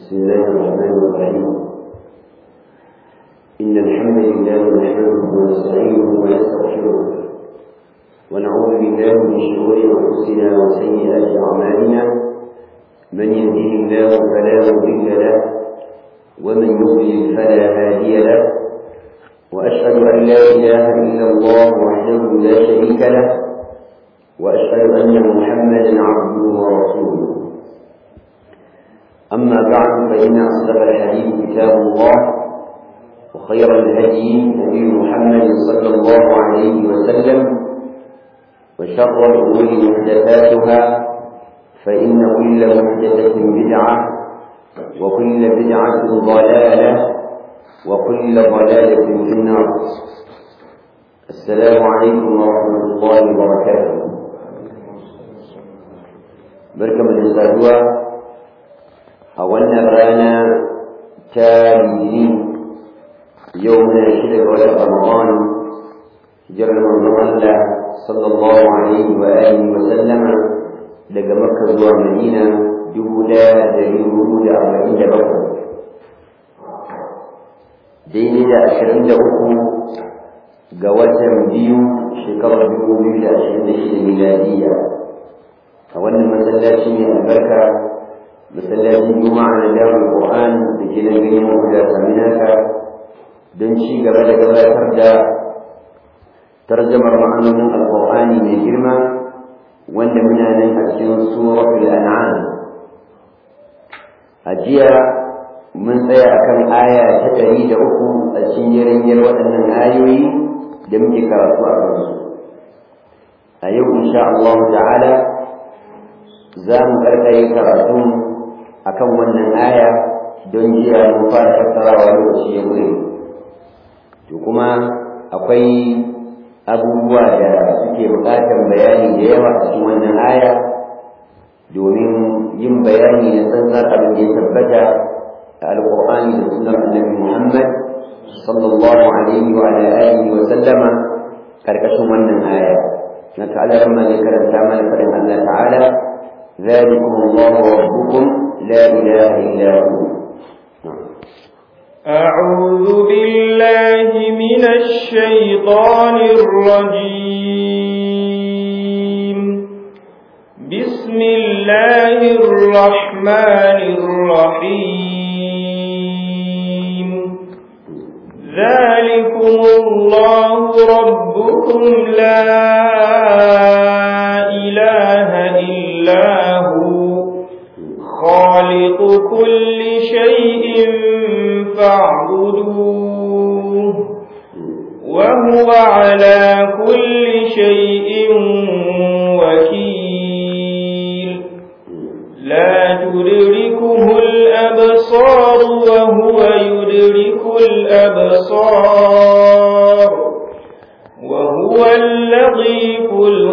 بسم الله الرحمن الرحيم إن الحمد لله نحمده ونستعينه ونستغفره ونعوذ بالله من شرور أنفسنا وسيئات أعمالنا من يهده الله فلا مضل له ومن يضلل فلا هادي له وأشهد أن لا إله إلا الله وحده لا شريك له وأشهد أن محمدا عبده ورسوله أما بعد فإن أصدق الحديث كتاب الله وخير الهدي هدي محمد صلى الله عليه وسلم وشر الأمور محدثاتها فإن كل محدثة بدعة وكل بدعة ضلالة وكل ضلالة في النار. السلام عليكم ورحمة الله وبركاته. بركة من الزهوة أولنا رانا تاليين يومنا شدة ولا رمضان هجر الله صلى الله عليه وآله وسلم لقى مكة ومدينة جهودا دليل وجود 47 daidai da 23 ga watan biyu shekarar 2026 miladiya a wannan masallaci mai albarka masallacin juma'a na darul qur'an da ke nan ganin da saminaka don ci gaba da gabatar da tarjamar ma'anonin alqur'ani mai girma wanda muna nan a cikin suratul an'am. A jiya mun tsaya akan aya ta 103 a cikin jerin waɗannan ayoyi da muke karatu a kansu. A yau insha Allah ta'ala za mu karkare karatu akan wannan aya don jiya mun fara fassarawa lokaci ya gure. To kuma akwai abubuwa da suke buƙatar bayani da yawa a cikin wannan aya domin yin bayani na tsantsar abin da ya tabbata القرآن والسنة النبي محمد صلى الله عليه وعلى آله وسلم كركشوا من الآية نتعالى لما ذكر التعمل فإن الله تعالى ذلكم الله ربكم لا إله إلا هو. أعوذ بالله من الشيطان الرجيم بسم الله الرحمن الرحيم ذلكم الله ربكم لا إله إلا هو خالق كل شيء فاعبدوه وهو على كل شيء وكيل لا تدركه الأبصار وهو يدرك الأبصار وهو اللطيف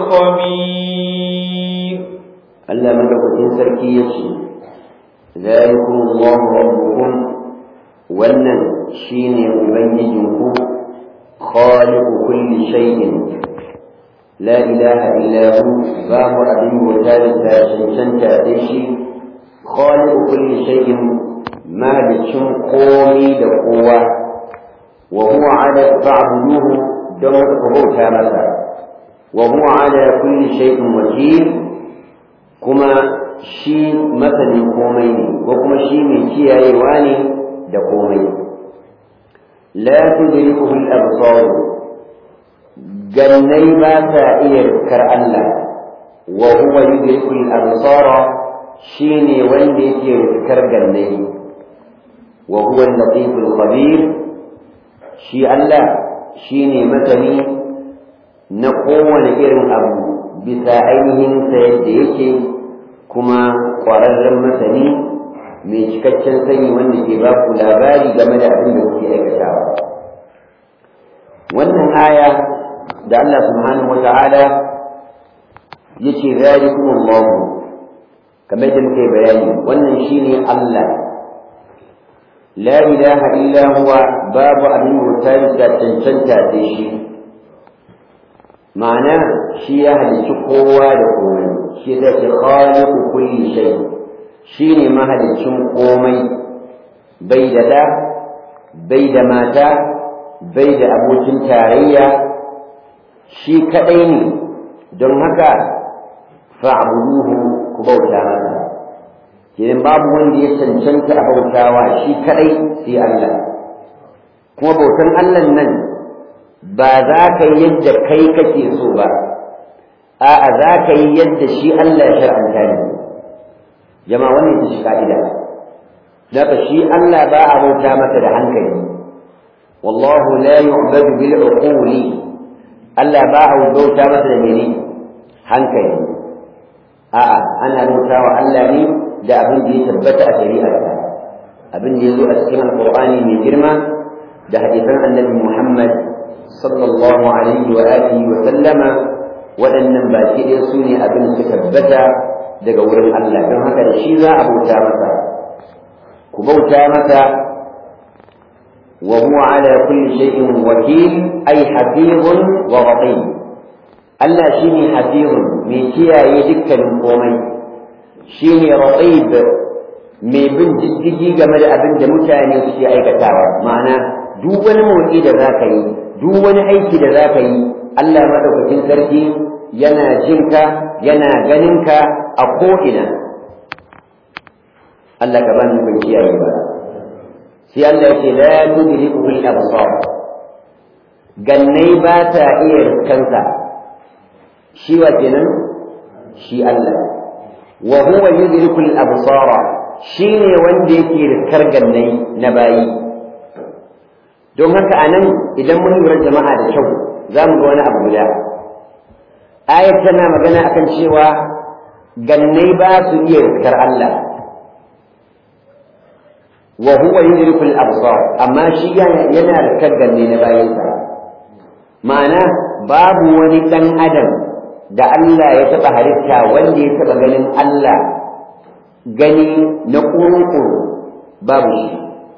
الخبير. ألا ملكوتين سركية ذلكم الله ربكم ولن شيني أبينكم خالق كل شيء لا إله إلا هو باب أبي وثالث شنشن تأتيشي خالق كل شيء مالك قومي دقوة وهو على فاعبدوه دمره كامسا وهو على كل شيء وكيل كما شي مثل قومين وكما شي من كيايواني دقومين لا تدركه الأبصار جني ما تائر كرألا وهو يدرك الأبصار شيني وندي يذكر جني وهو اللطيف الخبير شي الله شيني مثلي نقوم إرم أبو بساعيهم سيديك كما قرر مثلي mai cikakken sani wanda ke ba ku labari game da abin da kuke aikatawa. Wannan aya da Allah subhanahu wa ta'ala ya ce zalikum Allah kamar da muke bayani wannan shine Allah la ilaha illa huwa babu abin mutane da cancanta da shi ma'ana shi ya halicci kowa da komai shi da ke khaliqu kulli shay shine mahaliccin komai bai da da bai da mata bai da abokin tarayya shi kadai ne don haka fa'buduhu ku bauta masa kenan babu wanda ya cancanta a bautawa shi kadai sai Allah kuma bautan Allah nan ba za ka yi yadda kai kake so ba a'a za ka yi yadda shi Allah ya shar'anta ne jama'a wannan ita shi ka'ida daga shi Allah ba a bauta masa da hankali wallahu la yu'badu bil uquli Allah ba a bauta masa da mene hankali a'a ana bautawa Allah ne da abin da ya tabbata a shari'ar abin da ya zo a cikin alqur'ani mai girma da hadisan annabi Muhammad sallallahu alaihi wa alihi wa sallama waɗannan baki ɗaya su ne abin da tabbata daga wurin Allah don haka da shi za a bauta masa ku bauta masa wa huwa ala kulli shay'in wakil ay hafizun wa raqib Allah shine hafizun mai kiyaye dukkanin komai shine raqib mai bin diddigi game da abin da mutane suke aikatawa ma'ana duk wani motsi da zaka yi duk wani aiki da zaka yi Allah madaukakin sarki yana jinka yana ganinka a ko'ina Allah ka bani ban kiyaye ba sai Allah yake la tudriku al absar gannai ba ta iya riskansa shi wa kenan shi Allah wa huwa yudriku al absara shine wanda yake riskar gannai na bayi don haka anan idan mun lura jama'a da kyau za mu ga wani abu guda ayat tana magana akan cewa gannai ba su iya riskar Allah wa huwa yudriku al-absar amma shi yana riskar ganne na bayansa ma'ana babu wani dan adam da Allah ya taba halitta wanda ya taba ganin Allah gani na kurukuru babu shi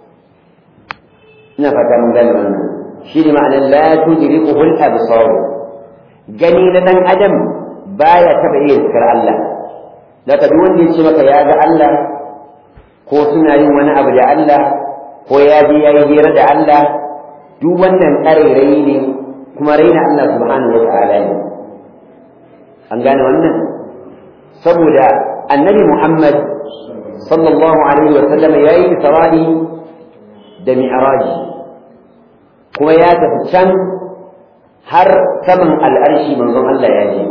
ina fata mun gane wannan shi ne ma'anar la tudrikuhu al-absar gani na dan adam baya taba iya riskar Allah daga duk wanda ya ce maka ya ga Allah ko suna yin wani abu da Allah ko ya je ya yi hira da Allah duk wannan ƙarairayi ne kuma raina Allah subhanahu wa ta'ala ne an gane wannan saboda annabi Muhammad sallallahu alaihi wa sallam ya yi isra'i da mi'raji kuma ya tafi can har saman al'arshi manzon Allah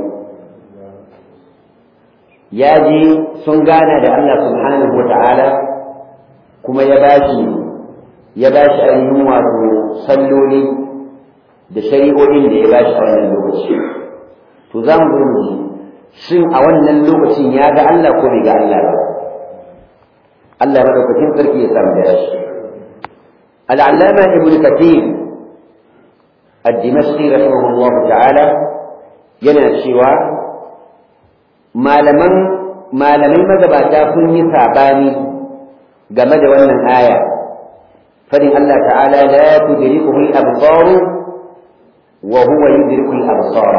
ya je sun gana da Allah subhanahu wa ta'ala kuma ya bashi ainihin wato salloli da shari'o'in da ya bashi a wannan lokaci to za mu ji shin a wannan lokacin ya ga Allah ko bai ga Allah ba Allah madaukakin sarki ya samu da shi al'allama ibn kathir ad-dimashqi rahimahullahu ta'ala yana cewa malamai magabata sun yi sabani game da wannan aya fadin Allah ta'ala la tudrikuhu al-absar wa huwa yudriku al-absar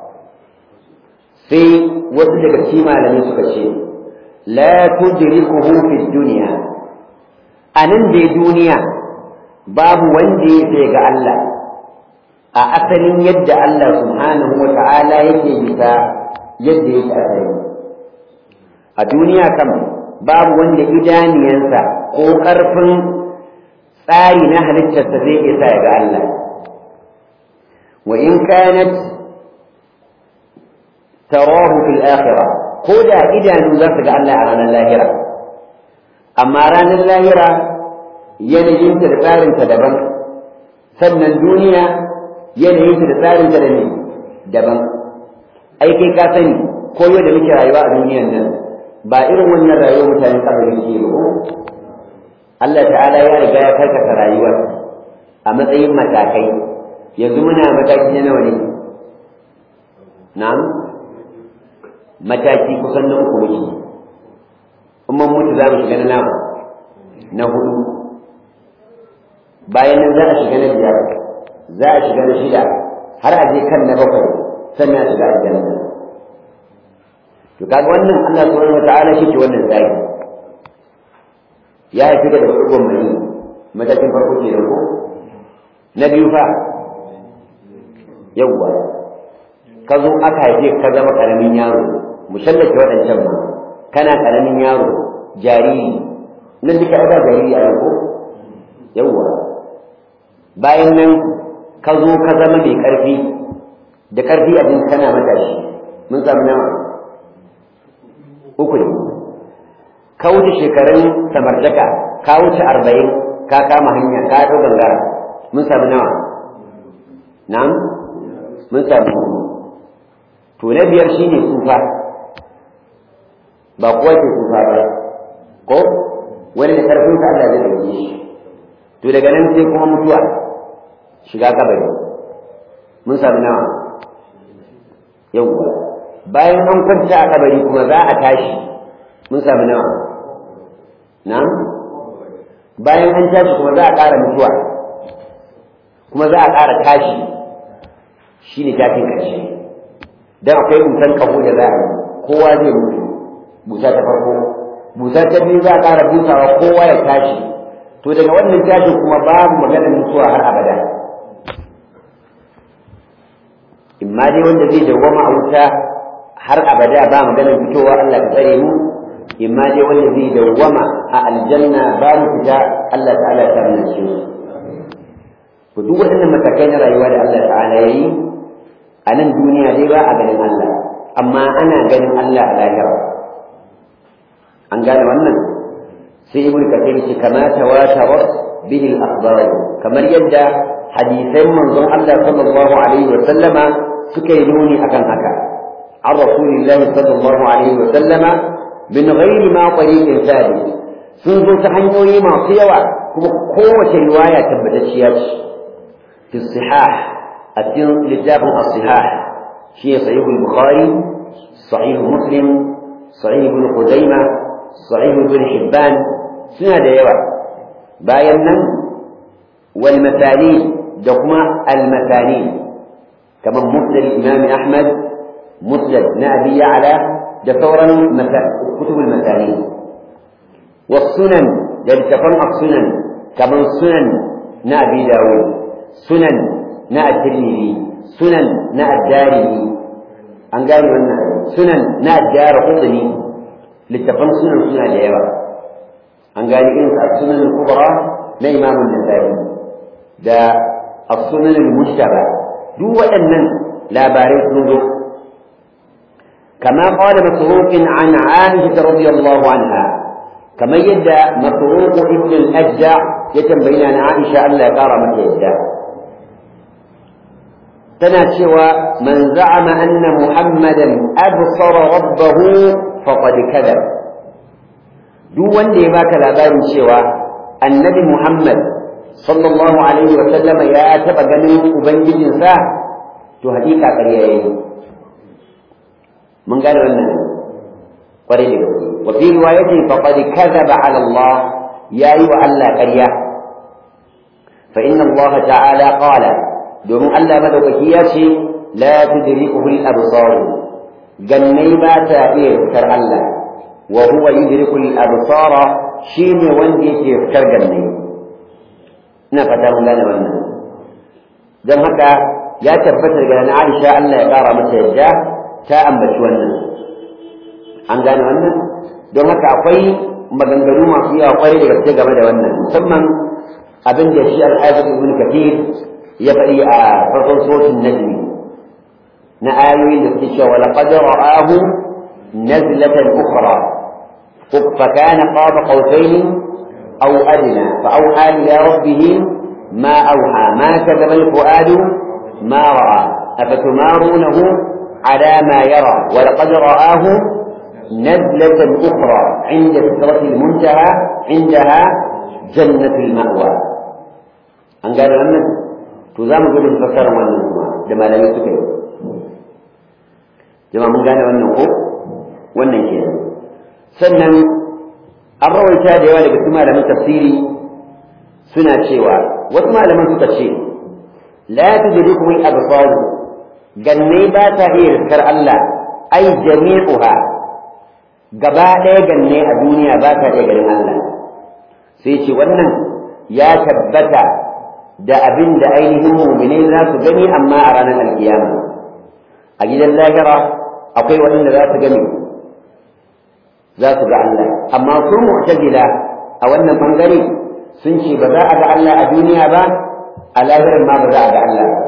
sai wasu daga cikin malamai suka ce la tudrikuhu fi dunya anan da duniya babu wanda ya ga Allah a asalin yadda Allah subhanahu wa ta'ala yake bisa yadda yake asali a duniya kam babu wanda idaniyansa ko ƙarfin tsari na halittarsa zai iya sa ya ga Allah wa in kanat tarahu fil akhirah ko da idanu za su ga Allah a ranar lahira amma ranar lahira yanayinta da tsarinta daban sannan duniya yanayinta da tsarinta da ne daban ai kai ka sani ko yau da muke rayuwa a duniyan nan ba irin wannan rayuwar mutanen kabari ke ba Allah ta'ala ya riga ya karkata rayuwar a matsayin matakai yanzu muna mataki na nawa ne na'am mataki kusan na uku muke in mun mutu za mu shiga na nawa na hudu bayan nan za a shiga na biyar za a shiga na shida har a je kan na bakwai sannan a shiga aljanna to kaga wannan Allah subhanahu wataala shi ke wannan tsari ya haifi daga ɗigon mani matakin farko ke ko na biyu fa yawwa ka zo aka haife ka zama ƙaramin yaro mu shallake waɗancan ma kana ƙaramin yaro jariri nan duka ba jariri a ko yawwa bayan nan ka zo ka zama mai ƙarfi da ƙarfi abin kana matashi mun samu nawa uku ne ka wuce shekarun samartaka ka wuce 40 ka kama hanya ka ɗau gangara mun samu nawa nan mun samu to na biyar shine tsufa ba kuwa ke tsufa ba ko wani da karfin sa Allah zai dauke shi to daga nan sai kuma mutuwa shiga kabari mun samu nawa yawwa bayan an kwanta a kabari kuma za a tashi mun samu nawa na'am bayan an tashi kuma za a ƙara mutuwa kuma za a ƙara tashi shine tashin ƙarshe dan akwai busan kaho da za a yi kowa zai mutu busa ta farko busa ta biyu za a ƙara busawa kowa ya tashi to daga wannan tashin kuma babu maganar mutuwa har abada imma dai wanda zai dawwama a wuta har abada ba maganar fitowa Allah ya tsare mu imma dai wanda zai dawwama a aljanna ba mu fita Allah ta'ala ya tsare shi to duk waɗannan matakai na rayuwa da Allah ta'ala yayi a nan duniya dai ba a ganin Allah amma ana ganin Allah a lahira an gane wannan sai ibnu kathir ce kama tawatarat bihi al-akhbar kamar yadda hadisan manzon Allah sallallahu alaihi wa sallama suka yi nuni akan haka an rasulillahi sallallahu alaihi wa sallama min ghairi ma tariqin sabit sun zo ta hanyoyi masu yawa kuma kowace riwaya tabbatacciya ce fi sihah a cikin littafin as-sihah shi sahih al-bukhari sahih muslim sahih ibn khuzaimah sahih ibn hibban suna da yawa bayan nan wal mathani da kuma al mathani kamar musnad imam ahmad musnad na abi ya'la da sauran kutub al mathani was sunan da littafan as-sunan kamar sunan na abi dawud sunan na at-tirmidhi sunan na ad-darimi an gane wannan sunan na ad-darqutni littafan sunan suna da yawa an gane irin as-sunan al-kubra na imam an-nasa'i da as-sunan al-mujtaba duk waɗannan labarai sun zo kama qala masruq an Aisha radiyallahu anha kamar yadda masruq ibn al-ajda ya tambayina na Aisha Allah ya kara mata yadda tana cewa man za'ama anna muhammadan absara rabbahu faqad kadhab duk wanda ya baka labarin cewa annabi Muhammad sallallahu alaihi wa sallama ya taba ganin ubangijinsa to hakika ƙarya yayi mun gane wannan kwarai da gaske wa fi riwayati faqad kadhaba ala Allah yayi wa Allah ƙarya fa inna Allah ta'ala qala domin Allah madaukaki ya ce la tudrikuhu al-absar gannai ba ta iya fitar Allah wa huwa yudriku al-absara shine wanda yake fitar gannai ina fata mun gane wannan dan haka ya tabbatar ga na Aisha Allah ya kara mata yadda ta ambaci wannan an gane wannan don haka akwai maganganu masu yawa kwarai da gaske game da wannan musamman abin da shi al-Hafiz Ibn Kathir ya faɗi a farkon suratul Najm na ayoyin da suke cewa laqad ra'ahu nazlatan ukhra فكان قاب قوسين أو أدنى فأوحى إلى ربه ما أوحى ما كذب الفؤاد ما رأى أفتمارونه على ما يرى ولقد رآه نزلة أخرى عند سدرة المنتهى عندها جنة المأوى أن قال لنا تزام قد فكر من لما لم يسكن جماعة من قال أنه والنكير sannan an rawaita da yawa daga cikin malaman tafsiri suna cewa wasu malaman suka ce la tudriku al-absar ganne ba ta iya riskar Allah ai jami'uha gaba ɗaya ganne a duniya ba ta iya ganin Allah sai ce wannan ya tabbata da abin da ainihin mu'minai za su gani amma a ranar alkiyama a gidan lahira akwai waɗanda za su gani za su ga Allah amma su mu'tazila a wannan bangare sun ce ba za a ga Allah a duniya ba a lahirin ma ba za a ga Allah ba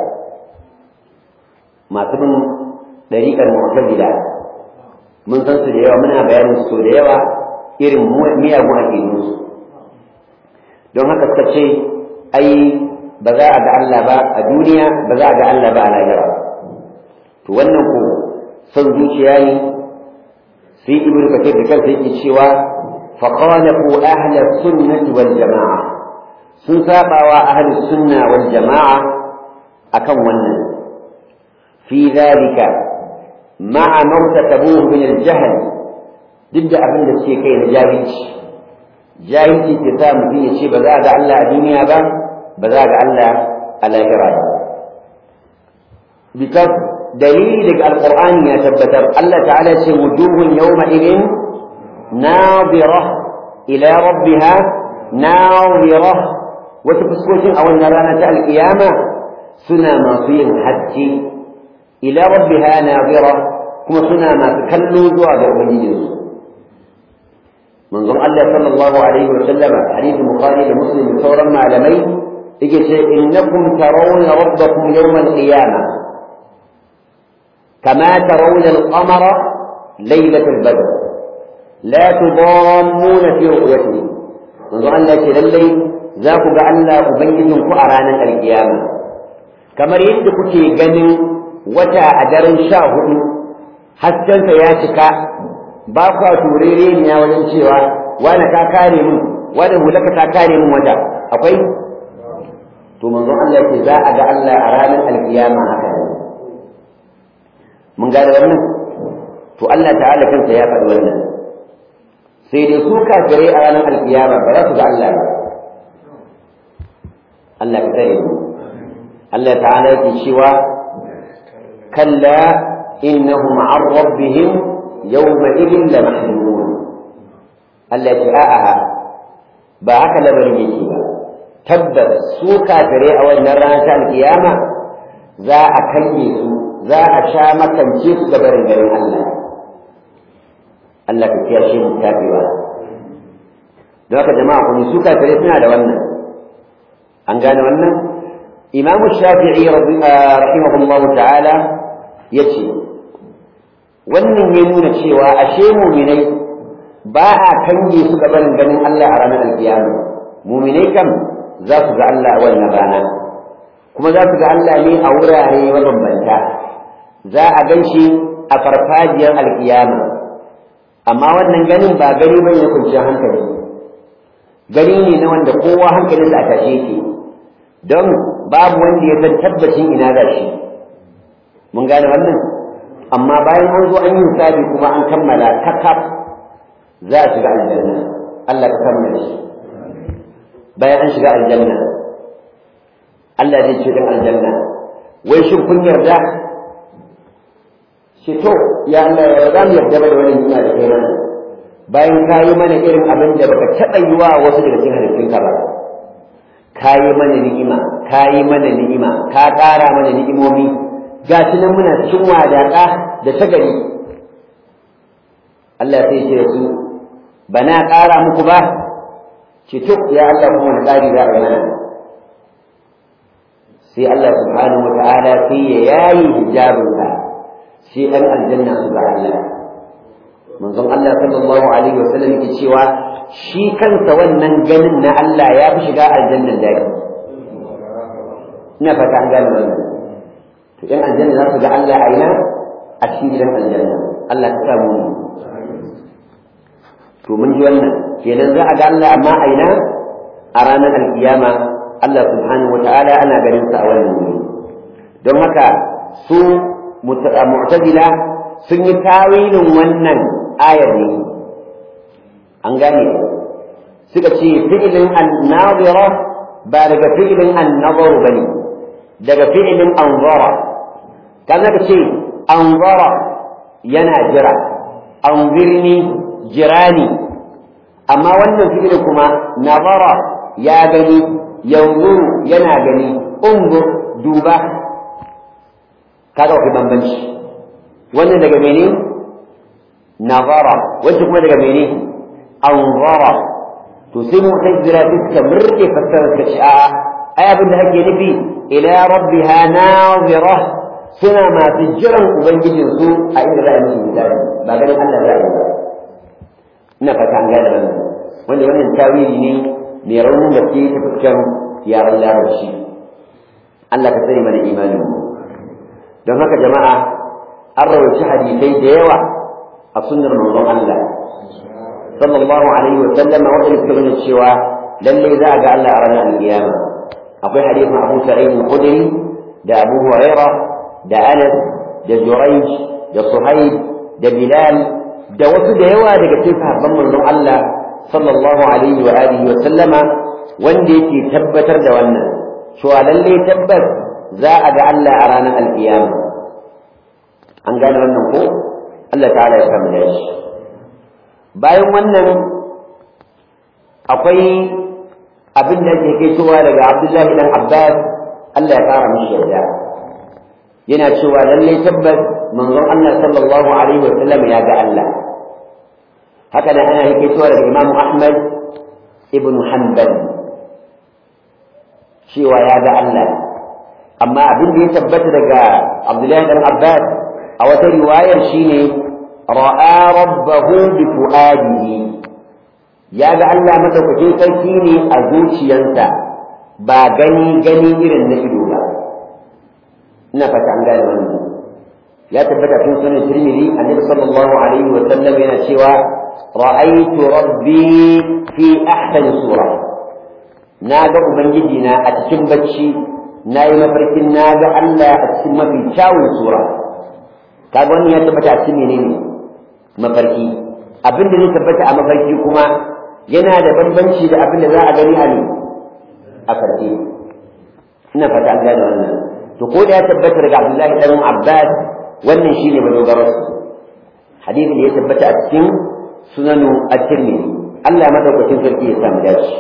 masu bin ɗariƙar mu'tazila mun san su da yawa muna bayanin su da yawa irin miyagun aƙidunsu don haka suka ce ai ba za a ga Allah ba a duniya ba za a ga Allah ba a lahira to wannan ko son zuciya ne sai ibnu kathir da kansa yake cewa fa qalafu ahli sunnati wal jamaa sun sabawa ahli sunna wal jamaa akan wannan fi dhalika ma'a martakabuhu min al-jahl duk da abin da suke kai na jahilci ke sa mutum ya ce ba za a ga Allah a duniya ba ba za a ga Allah a lahira ba because dalili daga alqur'ani ya tabbatar Allah ta'ala ce wujuhun yawma idin nadira ila rabbiha nadira wata fuskokin a wannan rana ta alkiyama suna masu yin hajji ila rabbiha nadira kuma suna masu kallo zuwa ga ubangijinsu manzon Allah sallallahu alaihi wa sallama hadisi bukhari da muslim da sauran malamai yake ce innakum tarawna rabbakum yawm al-qiyamah kama tarawna al-qamara laylat al-badr la tudammuna fi ru'yatihi manzon Allah ce lallai za ku ga Allah ubangijin ku a ranar al-qiyama kamar yadda kuke ganin wata a daren 14 haskensa ya cika ba kwa turere ne ya wajen cewa wani ka kare min wani hulaka ta kare min wata akwai to manzon Allah yake za a ga Allah a ranar alkiyama haka mun gane wannan to Allah ta'ala kansa ya faɗi wannan sai dai su kafirai a ranar alkiyama ba za su ga Allah ba Allah ka tsare mu Allah ta'ala yake cewa kalla innahum 'an rabbihim yawma'idin lamahjubun Allah ya a'a ba haka labarin yake ba tabbas su kafirai a wannan rana ta alkiyama za a kanye su za a sha makance su ga barin garin Allah Allah ka kiyashe mu kafewa don haka jama'a kuma su kafirai suna da wannan an gane wannan Imam Shafi'i rahimahullahu ta'ala yace wannan ya nuna cewa ashe mu'minai ba a kange su ga barin ganin Allah a ranar alkiyama mu'minai kam za su ga Allah a wannan rana kuma za su ga Allah ne a wurare mabambanta za a ganshi a farfajiyar alkiyama amma wannan ganin ba gani bane na kwanciyar hankali gani ne na wanda kowa hankalinsa a tashe yake don babu wanda ya san tabbacin ina za shi mun gane wannan amma bayan an zo an yi hisabi kuma an kammala kakaf za a shiga aljanna Allah ka kammala shi bayan an shiga aljanna Allah zai ce din aljanna wai shin kun yarda shi to ya Allah ya za mu yarda da wannan duniya da kai mana bayan ka yi mana irin abin da baka taɓa yi wa wasu daga cikin halittunka ba ka yi mana ni'ima ka yi mana ni'ima ka ƙara mana ni'imomi ga shi nan muna cikin wadaƙa da ta gari Allah sai ce da su ba na ƙara muku ba ce to ya Allah kuma wani ƙari za a yi mana sai Allah subhanahu wa ta'ala sai ya yayi hijabinsa sai ɗan aljanna su ga Allah manzon Allah sallallahu alaihi wa sallam yake cewa shi kansa wannan ganin na Allah ya fi shiga aljannan daɗi ina fata an gane wannan to ɗan aljanna za su ga Allah a ina a cikin gidan aljanna Allah ka samu to mun ji wannan kenan za a ga Allah amma a ina a ranar alkiyama Allah subhanahu wa ta'ala ana ganin sa a wannan wuri don haka su mu'tazila sun yi tawilin wannan ayar ne an gane suka ce fi'ilin an-nazira ba daga fi'ilin an-nazar bane daga fi'ilin anzara kana ka ce anzara yana jira anzirni jirani amma wannan fi'ilin kuma nazara ya gani, yanzuru yana gani, unzur duba, kaga akwai bambanci. wannan daga mene nazara, wacce kuma daga mene anzara. to sai mu kai jira suka murke fassarar ta ce a'a ai abin da ake nufi ila rabbiha nazira, suna masu jiran ubangijin su a inda za a yi misali, ba ganin Allah za a yi ba. ina fata an gane wannan tawili ne mai raunin da ke ta fuskan yaran larabci. Allah ka sani mana imanin mu. don haka jama'a an rawaci hadisai da yawa a sunnar manzon Allah sallallahu alaihi wa sallam wanda suka nuna cewa lalle za a ga Allah a ranar alkiyama. akwai hadisin Abu Sa'id al-Khudri da Abu Hurairah da Anas da Jurayj da Suhaib da Bilal da wasu da yawa daga cikin sahabban manzon Allah sallallahu alaihi wa alihi wa sallama wanda yake tabbatar da wannan cewa lalle tabbas za a ga Allah a ranar alkiyama. an gane wannan ko? Allah ta'ala ya samu dashi. bayan wannan akwai abin da ke kaitowa daga Abdullahi dan Abbas Allah ya fara mishi yarda, yana cewa lalle tabbas manzon Allah sallallahu alaihi wa sallam ya ga Allah. haka da ana kaitowa daga Imam Ahmad ibn Hanbal cewa ya ga Allah. amma abin da ya tabbata daga Abdullahi dan Abbas a wata riwayar shine ra'a rabbahu bi fuadihi, ya ga Allah madaukakin sarki ne a zuciyarsa ba gani irin na ido ba. ina fata an gane wannan. ya tabbata cikin sunan Tirmidhi annabi sallallahu alaihi wa sallam yana cewa ra'aytu rabbi fi ahsani sura, na ga ubangiji na a cikin bacci, na yi mafarkin na ga Allah a cikin mafi kyawun sura. kaga wannan ya tabbata a cikin menene mafarki. abin da zai tabbata a mafarki kuma yana da bambanci da abin da za a gani a farke. ina fata an gane wannan. to ko da ya tabbata daga Abdullahi dan Abbas wannan shine madogarar hadisin da ya tabbata a cikin sunanu at-Tirmidhi. Allah madaukakin sarki ya samu dace.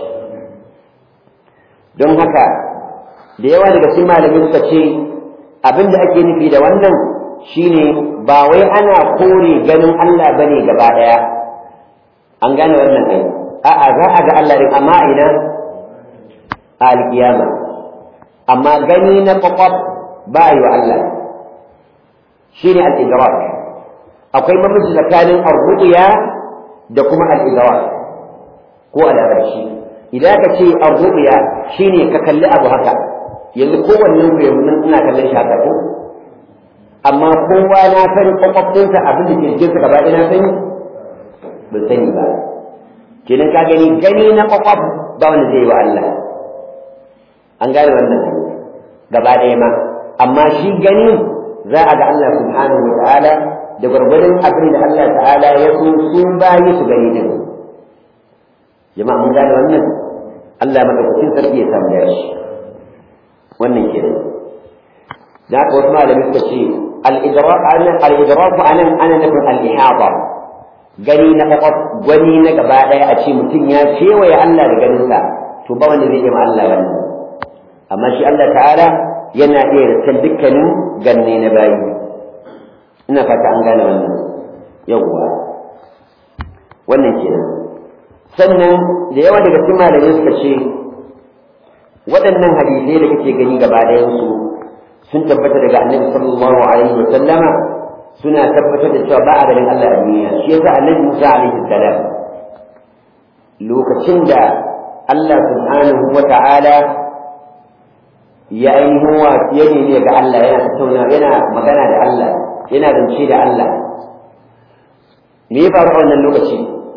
don haka da yawa daga cikin malamai suka ce abin da ake nufi da wannan shine ba wai ana kore ganin Allah bane gaba daya. an gane wannan ai a'a za a ga Allah din amma ina a alkiyama, amma gani na kwakwaf ba yi wa Allah shine al-idrak. akwai mamaci tsakanin ar-ru'ya da kuma al-idrak ko al-arshi. idan ka ce ar-ru'ya shine ka kalli abu haka, yanzu kowannen ku yanzu ina kallon shi haka ko, amma kowa na san kwakwaftinsa abin da ke jikinsa gaba ɗaya na sani ban sani ba. kenan ka gani na kwakwaf ba wanda zai yi wa Allah. an gane wannan gaba ɗaya ma, amma shi gani za a ga Allah subhanahu wa ta'ala da gwargwadon abin da Allah ta'ala ya so su bayi su gani din. jama'a mun gane wannan. Allah madaukakin sarki ya samu dashi. wannan kenan. da haka wasu malamai suka ce al-idrak anan ana nufin al-ihata, gani na kwakwaf, gani na gaba ɗaya a ce mutum ya kewaye Allah da ganinsa, to ba wanda zai yi ma Allah wannan. amma shi Allah ta'ala yana iya rikan dukkanin ganne na bayi. ina fata an gane wannan. yawwa wannan kenan. sannan da yawa daga cikin malamai suka ce waɗannan hadisai da kake gani gaba ɗayansu sun tabbata daga annabi sallallahu alaihi wa sallama, suna tabbatar da cewa ba a ganin Allah a duniya. shi yasa annabi Musa alaihi salam lokacin da Allah subhanahu wa ta'ala ya ainihin ya nemi ga Allah, yana tattauna, yana magana da Allah, yana zance da Allah. me ya faru a wannan lokaci?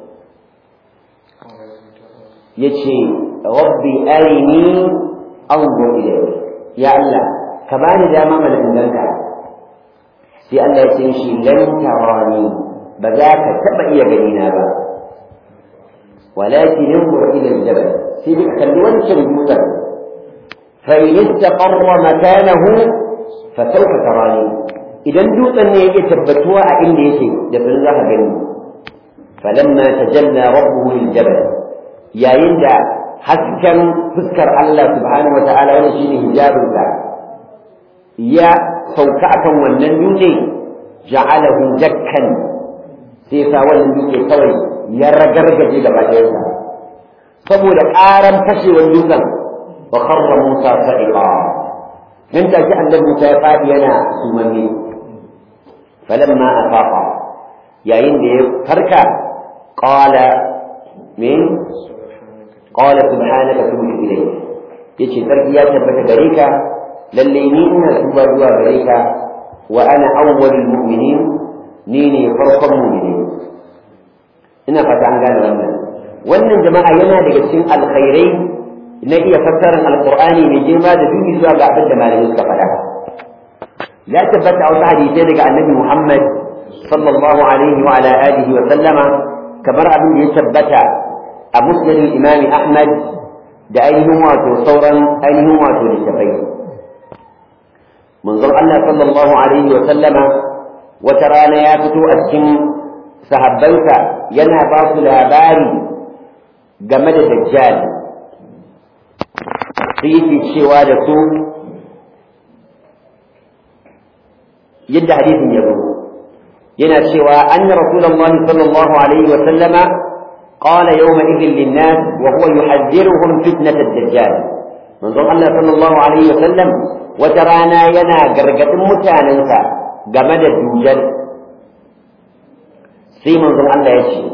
yace rabbi arini anzur ilayk, ya Allah ka bani dama mana danganka. sai Allah ya ce shi lan tarani, ba za ka taba iya gani na ba, walakin yanzur ila al-jabal, sai ka kalli wancan dutsen, fa in istaqarra makanahu fa sawfa tarani, idan dutsen ne yake tabbatuwa a inda yake da bin za ka gani. falamma tajalla rabbuhu lil jabal yayin da hasken fuskar Allah subhanahu wa ta'ala wannan shine hijabinsa ya sauka akan wannan dutse ja'alahu jakkan sai sa wannan dutse kawai ya ragargaje gaba ɗayansa saboda ƙaran fashewar dutsen wa kharra Musa sa'iqa nan take annabi Musa ya fadi yana sumanni falamma afaqa yayin da ya farka qala subhanaka tubtu ilayk yace sarki ya tabbata gare ka lalle ni ina tuba zuwa gare ka wa ana awwalul mu'minin ni ne farkon mu'mini ina fata an gane wannan jama'a yana daga cikin alkhairai na iya fassarar alqur'ani mai girma da dubi zuwa ga abin da malamai suka faɗa ya tabbata a wasu hadisai daga annabi Muhammad sallallahu alaihi wa ala alihi wa sallama kamar abin da ya tabbata a musnad al-imam Ahmad da ainihin wato sauran ainihin wato littafai manzon Allah sallallahu alaihi wa sallama wata rana ya fito a cikin sahabbansa yana ba su labari game da dajjal sai yake cewa da su yadda hadisin ya zo yana cewa anna rasulullahi sallallahu alaihi wa sallama qala yawma idhin lin-nas wa huwa yuhadhdhiruhum fitnat ad-dajjal manzon Allah sallallahu alaihi wa sallam wata rana yana gargadin mutanensa game da dujjal sai manzon Allah ya ce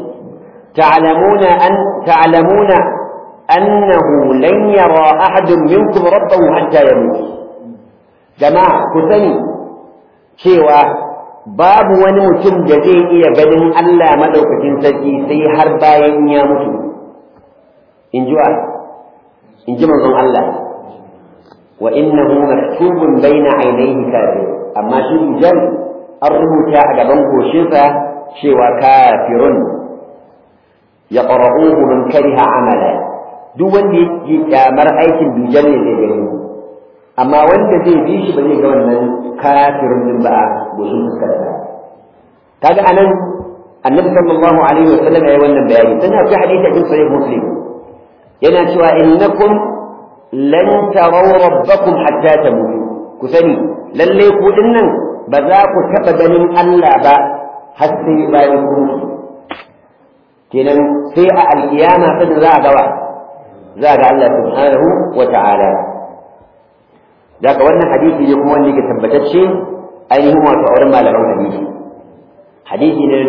ta'lamuna annahu lan yara ahadun minkum rabbahu hatta yamut jama'a ku sani cewa babu wani mutum da zai iya ganin Allah madaukakin sarki sai har bayan ya mutu in ji manzon Allah wa innahu maktubun baina aynayhi kafir amma shi dujjal an rubuta a gaban goshinsa cewa kafirun ya ƙara'uhu min kariha amala duk wanda yake kyamar aikin dujjal ne zai gani amma wanda zai bi shi ba zai ga wannan kafirun din ba goshin fuskarsa kaga anan annabi sallallahu alaihi wa sallam yayi wannan bayani tana fi hadisi cikin sahih muslim yana cewa innakum lan taraw rabbakum hatta tamutu ku sani lalle ku dinnan ba za ku taɓa ganin Allah ba har sai bayan ku mutu kenan sai a alkiyama sai za a gawa za a ga Allah subhanahu wa ta'ala daga wannan hadisi ne kuma wanda yake tabbatacce ainihin wato auren malaman hadisi hadisi ne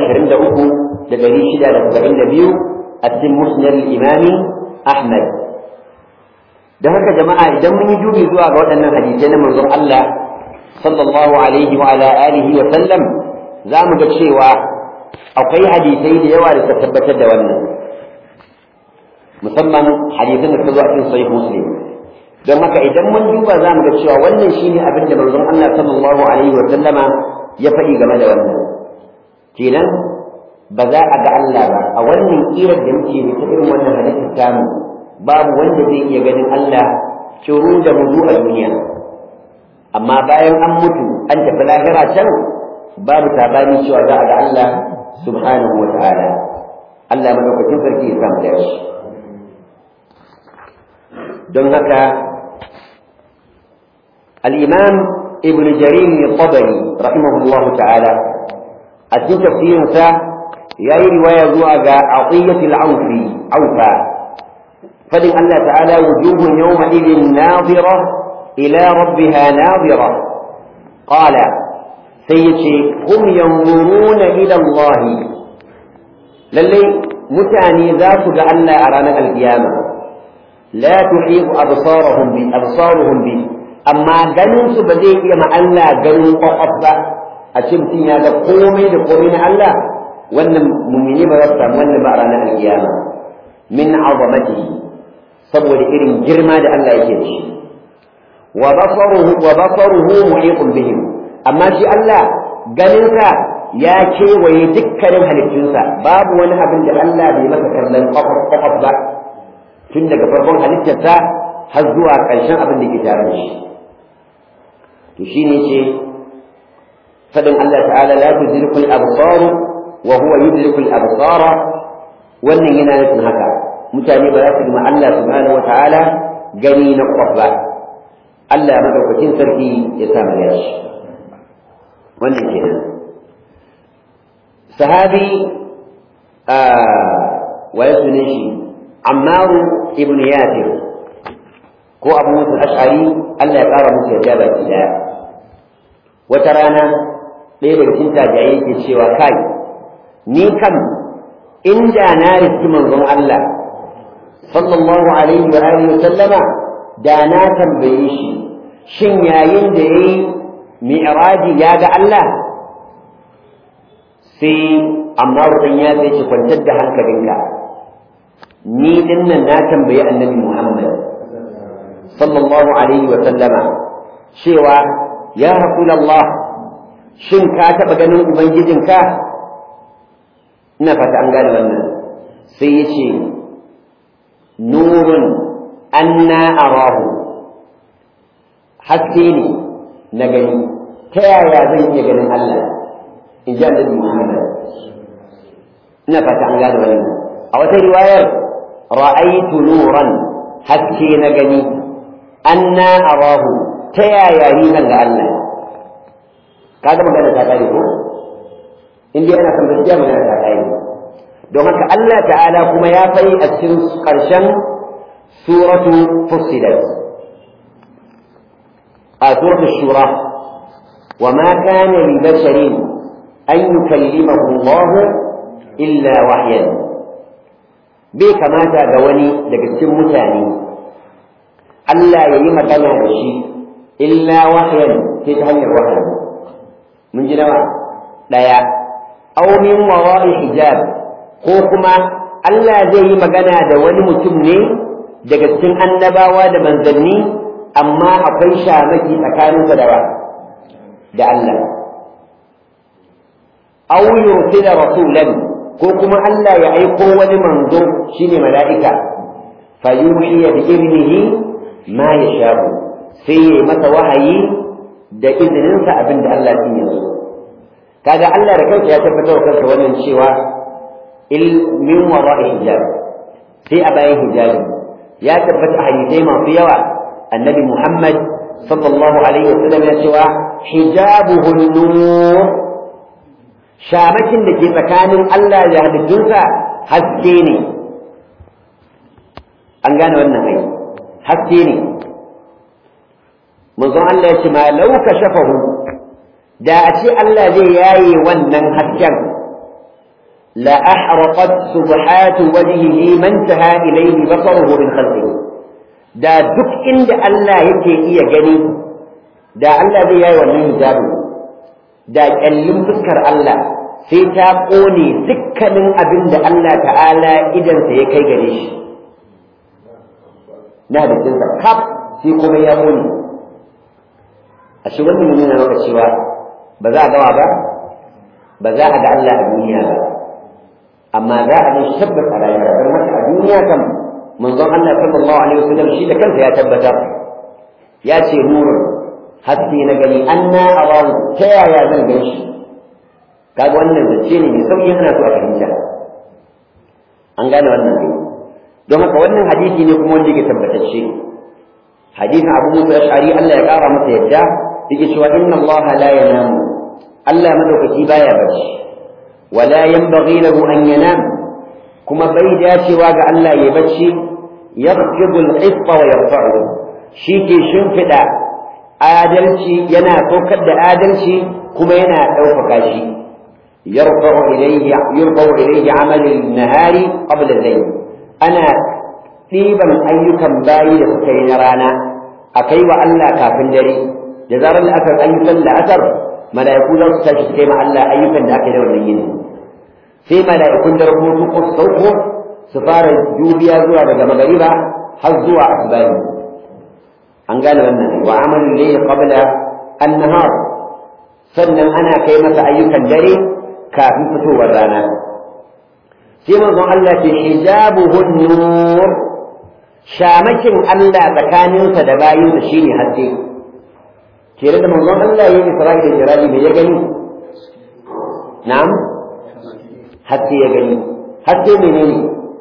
23,672 a cikin musnad al-imami Ahmad da haka jama'a idan mun yi dubi zuwa ga waɗannan hadisai na manzon Allah sallallahu alaihi wa ala alihi wa sallam za mu ga cewa akwai hadisai da yawa da suka tabbatar da wannan musamman hadisin da suka zo a cikin sahih muslim don haka idan mun duba za mu ga cewa wannan shine abin da manzon Allah sallallahu alaihi wa sallama ya faɗi game da wannan kenan ba za a ga Allah ba a wannan kirar da muke da irin wannan hadisin samu babu wanda zai iya ganin Allah kiru da mudu a duniya amma bayan an mutu an tafi lahira can babu tabani cewa za a ga Allah subhanahu wa ta'ala Allah madaukakin sarki ya samu da shi don haka al-imam ibn jarir al-tabari rahimahullah ta'ala a cikin tafsirinsa yayi riwaya zuwa ga atiyat al-awfi awfa fadin Allah ta'ala wujuhun yawma idhin nadira ila rabbiha nadira qala sai yace hum yanzuruna ila Allah lalle mutane za su ga Allah a ranar alkiyama la tuhibu absaruhum bi amma ganin su ba zai iya ma Allah ganin kwakwaf ba a ce mutum ya ga komai da komai na Allah wannan mummuni ba za su samu wannan ba a ranar alkiyama min azamatihi saboda irin girma da Allah yake da shi wa basaruhu muhiqun bihim amma shi Allah ganinsa ya kewaye dukkanin halittunsa babu wani abin da Allah bai masa kallon kwakwaf ba tun daga farkon halittarsa har zuwa ƙarshen abin da ke tare da shi to shine ce fadin Allah ta'ala la tudrikul absar wa huwa yudriku al-absara wannan yana nufin haka mutane ba za su ma Allah subhanahu wa ta'ala gani na kwafa Allah madaukakin sarki ya sa mu yashi wannan kenan sahabi wa yasune shi Ammar ibn Yasir ko Abu Musa al-Ash'ari Allah ya kara musu yadda baki daya wata rana ɗaya daga cikin tabi'ai yake cewa kai ni kam inda na riski manzon Allah sallallahu alaihi wa alihi wa sallama da na tambaye shi shin yayin da yayi mi'raji ya ga Allah sai Ammar dan ya ce kwantar da hankalinka ni dinnan na tambayi annabi Muhammad sallallahu alaihi wa sallama cewa ya rasulullah shin ka taba ganin ubangijinka ina fata an gane wannan sai yace nurun anna arahu haske ne na gani ta yaya zan iya ganin Allah in ji annabi Muhammad ina fata an gane wannan a wata riwayar ra'aytu nuran haske na gani anna arahu ta yaya ni zan ga Allah kaga magana ta kare ko in dai ana san gaskiya magana ta kare don haka Allah ta'ala kuma ya fari a cikin karshen suratu fussilat a suratu shura وما كان لبشر أن يكلمه الله إلا وحيا bai kamata ga wani daga cikin mutane Allah ya yi magana da shi illa wahyan sai ta hanyar wahayi mun ji nawa daya aw min wara'i hijab ko kuma Allah zai yi magana da wani mutum ne daga cikin annabawa da manzanni amma akwai shamaki tsakaninsa da Allah aw yursila rasulan ko kuma Allah ya aiko wani manzo shine mala'ika fayuhiya bi ibnihi ma yasha'u sai ya masa wahayi da izininsa abinda Allah ya so kaga Allah da kansa ya tabbatar wa kansa wannan cewa min wara'i hijab sai a bayan hijabi ya tabbata hadisai masu yawa annabi Muhammad sallallahu alaihi wasallam ya cewa hijabuhu nur shamakin da ke tsakanin Allah da halittunsa haske ne an gane wannan ai haske ne manzon Allah ya ce ma law kashafahu da a ce Allah zai yaye wannan hasken la ahraqat subhatu wajhihi man taha ilayhi basaruhu min khalqihi da duk inda Allah yake iya gani da Allah zai yaye wannan hijabi da kyallin fuskar Allah sai ta kone dukkanin abin da Allah ta'ala idansa ya kai gare shi na halittinsa kaf sai kuma ya kone a shi wannan yana maka cewa ba za a gawa ba za a ga Allah a duniya ba amma za a yi tabbata a rayuwa don haka a duniya kan manzon Allah sallallahu alaihi wasallam shi da kansa ya tabbatar ya ce nurun haske na gani anna awahu ta yaya zan gan shi kaga wannan zance ne mai sauki ana so a fahimta an gane wannan ne don haka wannan hadisi ne kuma wanda yake tabbatacce hadisin Abu Musa al-Ash'ari Allah ya kara masa yadda yake cewa inna Allah la yanamu Allah madaukaki baya bacci wala yanbaghi lahu an yanam kuma bai dacewa ga Allah ya bacci yarqibu al-qisṭa wa yarfa'u shi ke shimfida adalci yana saukar da adalci kuma yana ɗaukaka shi yarfa'u ilayhi amal an-nahari qabla al-layl ana ɗiban ayyukan bayi da suka yi na rana akai wa Allah kafin dare da zarar la'asar an yi sallah asar mala'iku za su tashi kai ma Allah ayyukan da aka yi da wannan yini sai mala'ikun da rubutu ko sauko su fara dubiya zuwa daga magariba har zuwa asbani an gane wannan wa amalul layli qabla an-nahar sannan ana kai masa ayyukan dare kafin fitowar rana sai manzon Allah ce hijabuhu nur shamakin Allah tsakaninsa da bayinsa shine haske kire da manzon Allah yayin Isra'i da Jiraji me ya gani na'am haske ya gani haske menene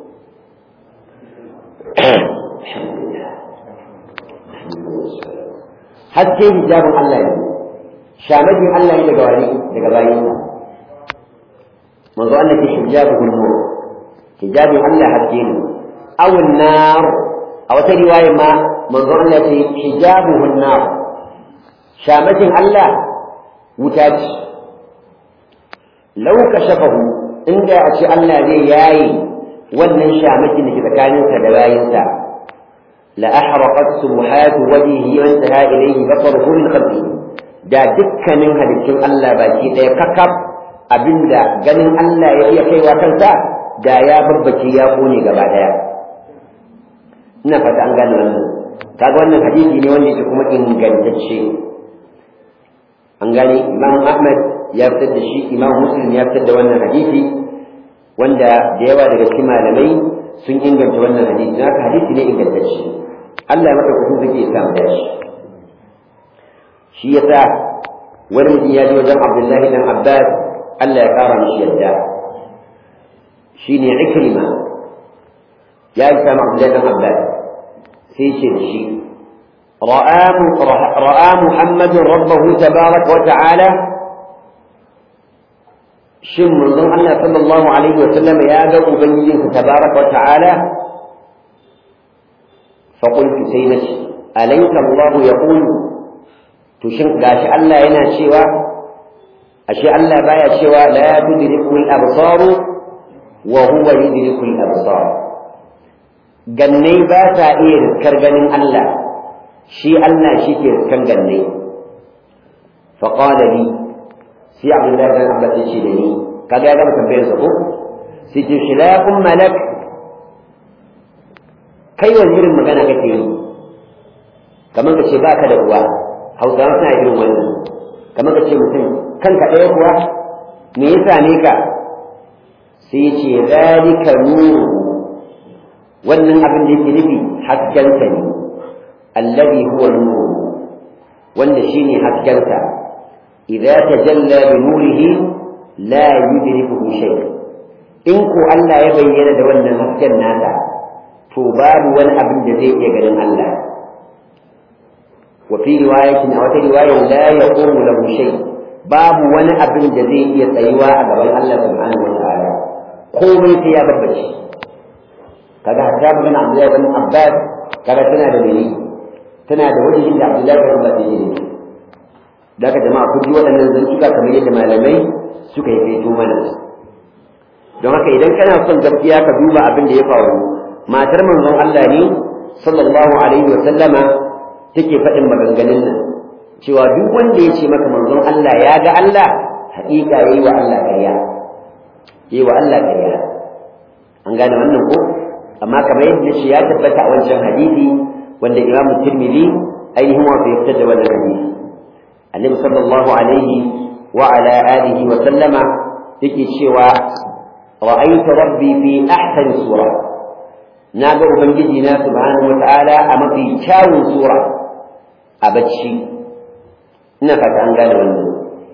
haske hijabin Allah ne shamakin Allah ne daga wani daga bayinsa manzo Allah ke hijabuhul nur hijabin Allah haske ne aw an-nar a wata riwaya ma manzo Allah ke hijabuhun nar shamakin Allah wuta ce law kashafahu inda a ce Allah zai yayi wannan shamakin da ke tsakaninsa da bayinsa la ahraqat subuhat wajhihi wa intaha ilayhi basaruhu min khalqihi da dukkanin halittun Allah baki daya kakaf abinda ganin Allah ya iya kaiwa kansa da ya babbace ya kone gaba daya ina fata an gane wannan kaga wannan hadisi ne wanda yake kuma ingantacce an gane Imam Ahmad ya fitar da shi Imam Muslim ya fitar da wannan hadisi wanda da yawa daga cikin malamai sun inganta wannan hadisi haka hadisi ne ingantacce Allah ya maka kuɗin zake ya samu dashi shi yasa wani mutum ya je wajen Abdullahi dan Abbas Allah ya kara mishi yadda shine Ikrima ya samu Abdullahi dan Abbas sai ce da shi ra'a Muhammadun rabbahu tabaraka wa ta'ala shin manzon Allah sallallahu alaihi wa sallam ya ga ubangijinsa tabaraka wa ta'ala fa qultu sai nace alaysa Allah yaqulu to shin gashi Allah yana cewa ashe Allah baya cewa la tudrikul absar wa huwa yudrikul absar gannai ba ta iya riskar ganin Allah shi Allah shi ke riskan gannai fa qala li sai Abdullah bin Abbas ya ce da ni kaga ya gama tambayar sa ko sai ce shilaqum malak kai wani irin magana kake yi kamar ka ce baka da uwa Hausawa suna irin wannan kamar ka ce mutum kanka ɗaya kuwa me yasa ne ka sai ya ce zalika nuru wannan abin da yake nufi haskensa ne alladhi huwa nuru wanda shine haskensa idza tajalla bi nurihi la yudrikuhu shay in ko Allah ya bayyana da wannan hasken nasa to babu wani abin da zai iya ganin Allah wa fi riwayatin aw ta riwaya la yaqumu lahu shay babu wani abin da zai iya tsayuwa a gaban Allah subhanahu wa ta'ala komai sai ya babbace kaga hatta bin Abdullah bin Abbas kaga tana da dalili tana da wajen da Abdullah bin Abbas yake ne daga jama'a kun ji waɗannan zantuka kamar yadda malamai suka yi fito mana don haka idan kana son gaskiya ka duba abin da ya faru matar manzon Allah ne sallallahu alaihi wa sallama take faɗin maganganun nan cewa duk wanda ya ce maka manzon Allah ya ga Allah haƙiƙa yayi wa Allah ƙarya yayi wa Allah ƙarya an gane wannan ko amma kamar yadda shi ya tabbata a wancan hadisi wanda Imam Tirmidhi ainihin wato ya fitar da wannan hadisi Annabi sallallahu alaihi wa ala alihi wa sallama yake cewa ra'aytu rabbi fi ahsani sura na ga ubangiji na subhanahu wa ta'ala a mafi kyawun sura a bacci ina fata an gane wannan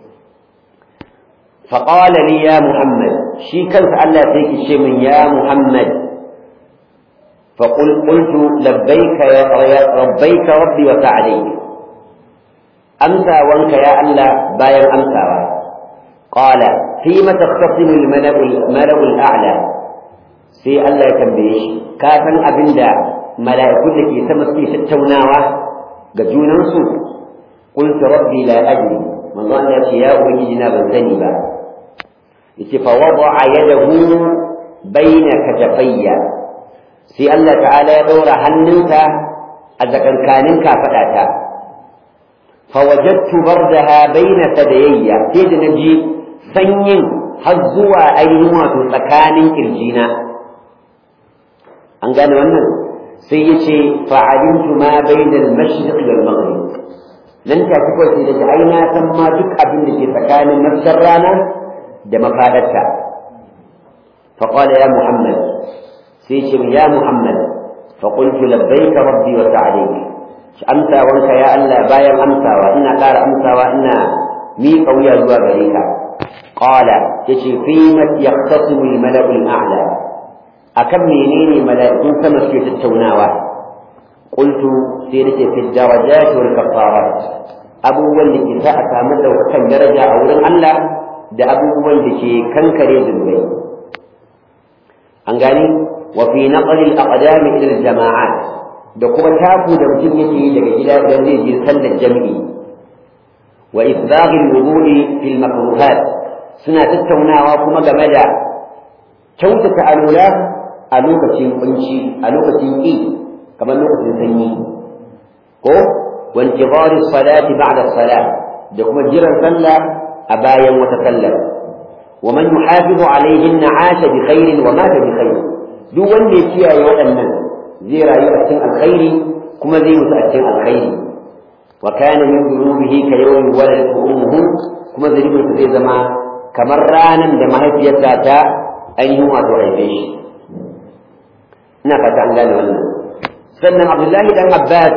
فقال لي يا محمد شي كنت الله سيكي شي من يا محمد قلت لبيك ربيك ربي وسعديك أمسى وانك يا الله باير أمسى قال فيما تختصم الملأ الأعلى في الله يتنبيش كافا أبندا ملائكة لكي سمسكي ستوناوة قجونا نسو قلت ربي لا أدري من ظن يا أبنجنا بنزنبا فوضع يده بين كتفي sai Allah ta'ala ya ɗora hannunsa a tsakankanin kafaɗata fawajattu bardaha baina sadayya sai da naji sanyin har zuwa ainihin wato tsakanin kirjina an gane wannan sai yace fa'alimtu ma baina al-mashriq wal maghrib nan ta kuma sai da aina san ma duk abin da ke tsakanin nafsar rana da mafadarta faqala ya muhammad سيشم يا محمد فقلت لبيك ربي وسعديك أمسى وانك يا الله بايا أمسى وإنا قال أمسى وإنا مي قوية زوا بريكا qala yace fi ma yaqtasimu al-mala'u al-a'la akan menene mala'ikun sama suke tattaunawa qultu sai nace fi darajat wal kafarat abubuwan da ke sa a samu daukakan daraja a wurin Allah da abubuwan da ke kankare zunubai an gani wa fi naqli al-aqdam ila al-jama'at da kuma taku da mutum yake daga gida da zai je sallar jami'i wa isbaghi al-wudu'i fil makruhat suna tattaunawa kuma game da kyautata alula a lokacin kunci a lokacin ƙi kamar lokacin sanyi ko wa intibari salati ba'da salat da kuma jiran sallah a bayan wata sallar wa man yuhafizu alaihinna 'asha bi khairin wa mata bi khair duk wanda ya kiyaye waɗannan zai rayu a cikin alkhairi kuma zai mutu a cikin alkhairi wa kana min dhunubihi ka yawmi waladatu ummuhu kuma zunubinsa zai zama kamar ranan da mahaifiyarsa ta ainihin wato haife shi ina fata an gane wannan sannan Abdullahi dan Abbas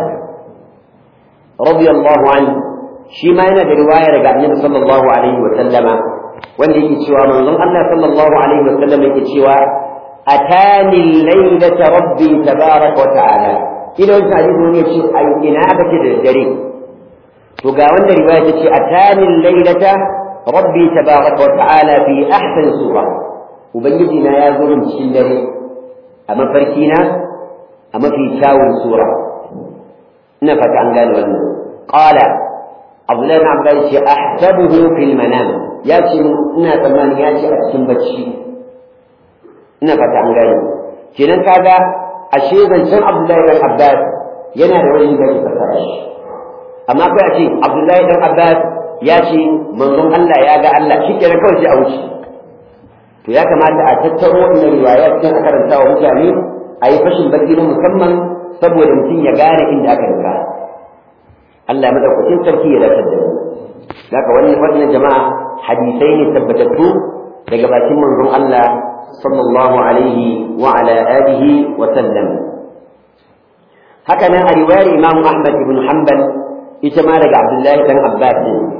radiyallahu anhu shi ma yana da riwaya daga Annabi sallallahu alaihi wa sallama wanda yake cewa manzon Allah sallallahu alaihi wa sallam yake cewa atani laylata rabbi tabaraka wa ta'ala idan hadisi ne ce ai ina aka ce da dare to ga wanda riwaya ta ce atani laylata rabbi tabaraka wa ta'ala fi ahsan sura ubangiji na ya zo min cikin dare a mafarki na a mafi kyawun sura ina fata an gane wannan qala Abdullahi ibn Abbas ce ahsabuhu fil manam ya ce ina tsammani ya ce a cikin bacci ina fata an gane kenan kaga ashe zancen Abdullahi ibn Abbas yana da wani da ke fasara shi amma kai a ce Abdullahi ibn Abbas ya ce manzon Allah ya ga Allah shikenan kawai sai a wuce to ya kamata a tattaro wannan riwaya cikin karanta wa mutane a yi fashin baki na musamman saboda mutum ya gane inda aka nufa Allah madaukakin sarki ya dace da mu daga wannan jama'a hadisai ne tabbatattu daga bakin manzon Allah sallallahu alaihi wa ala alihi wa sallam haka nan a riwayar Imam Ahmad ibn Hanbal ita ma daga Abdullahi dan Abbas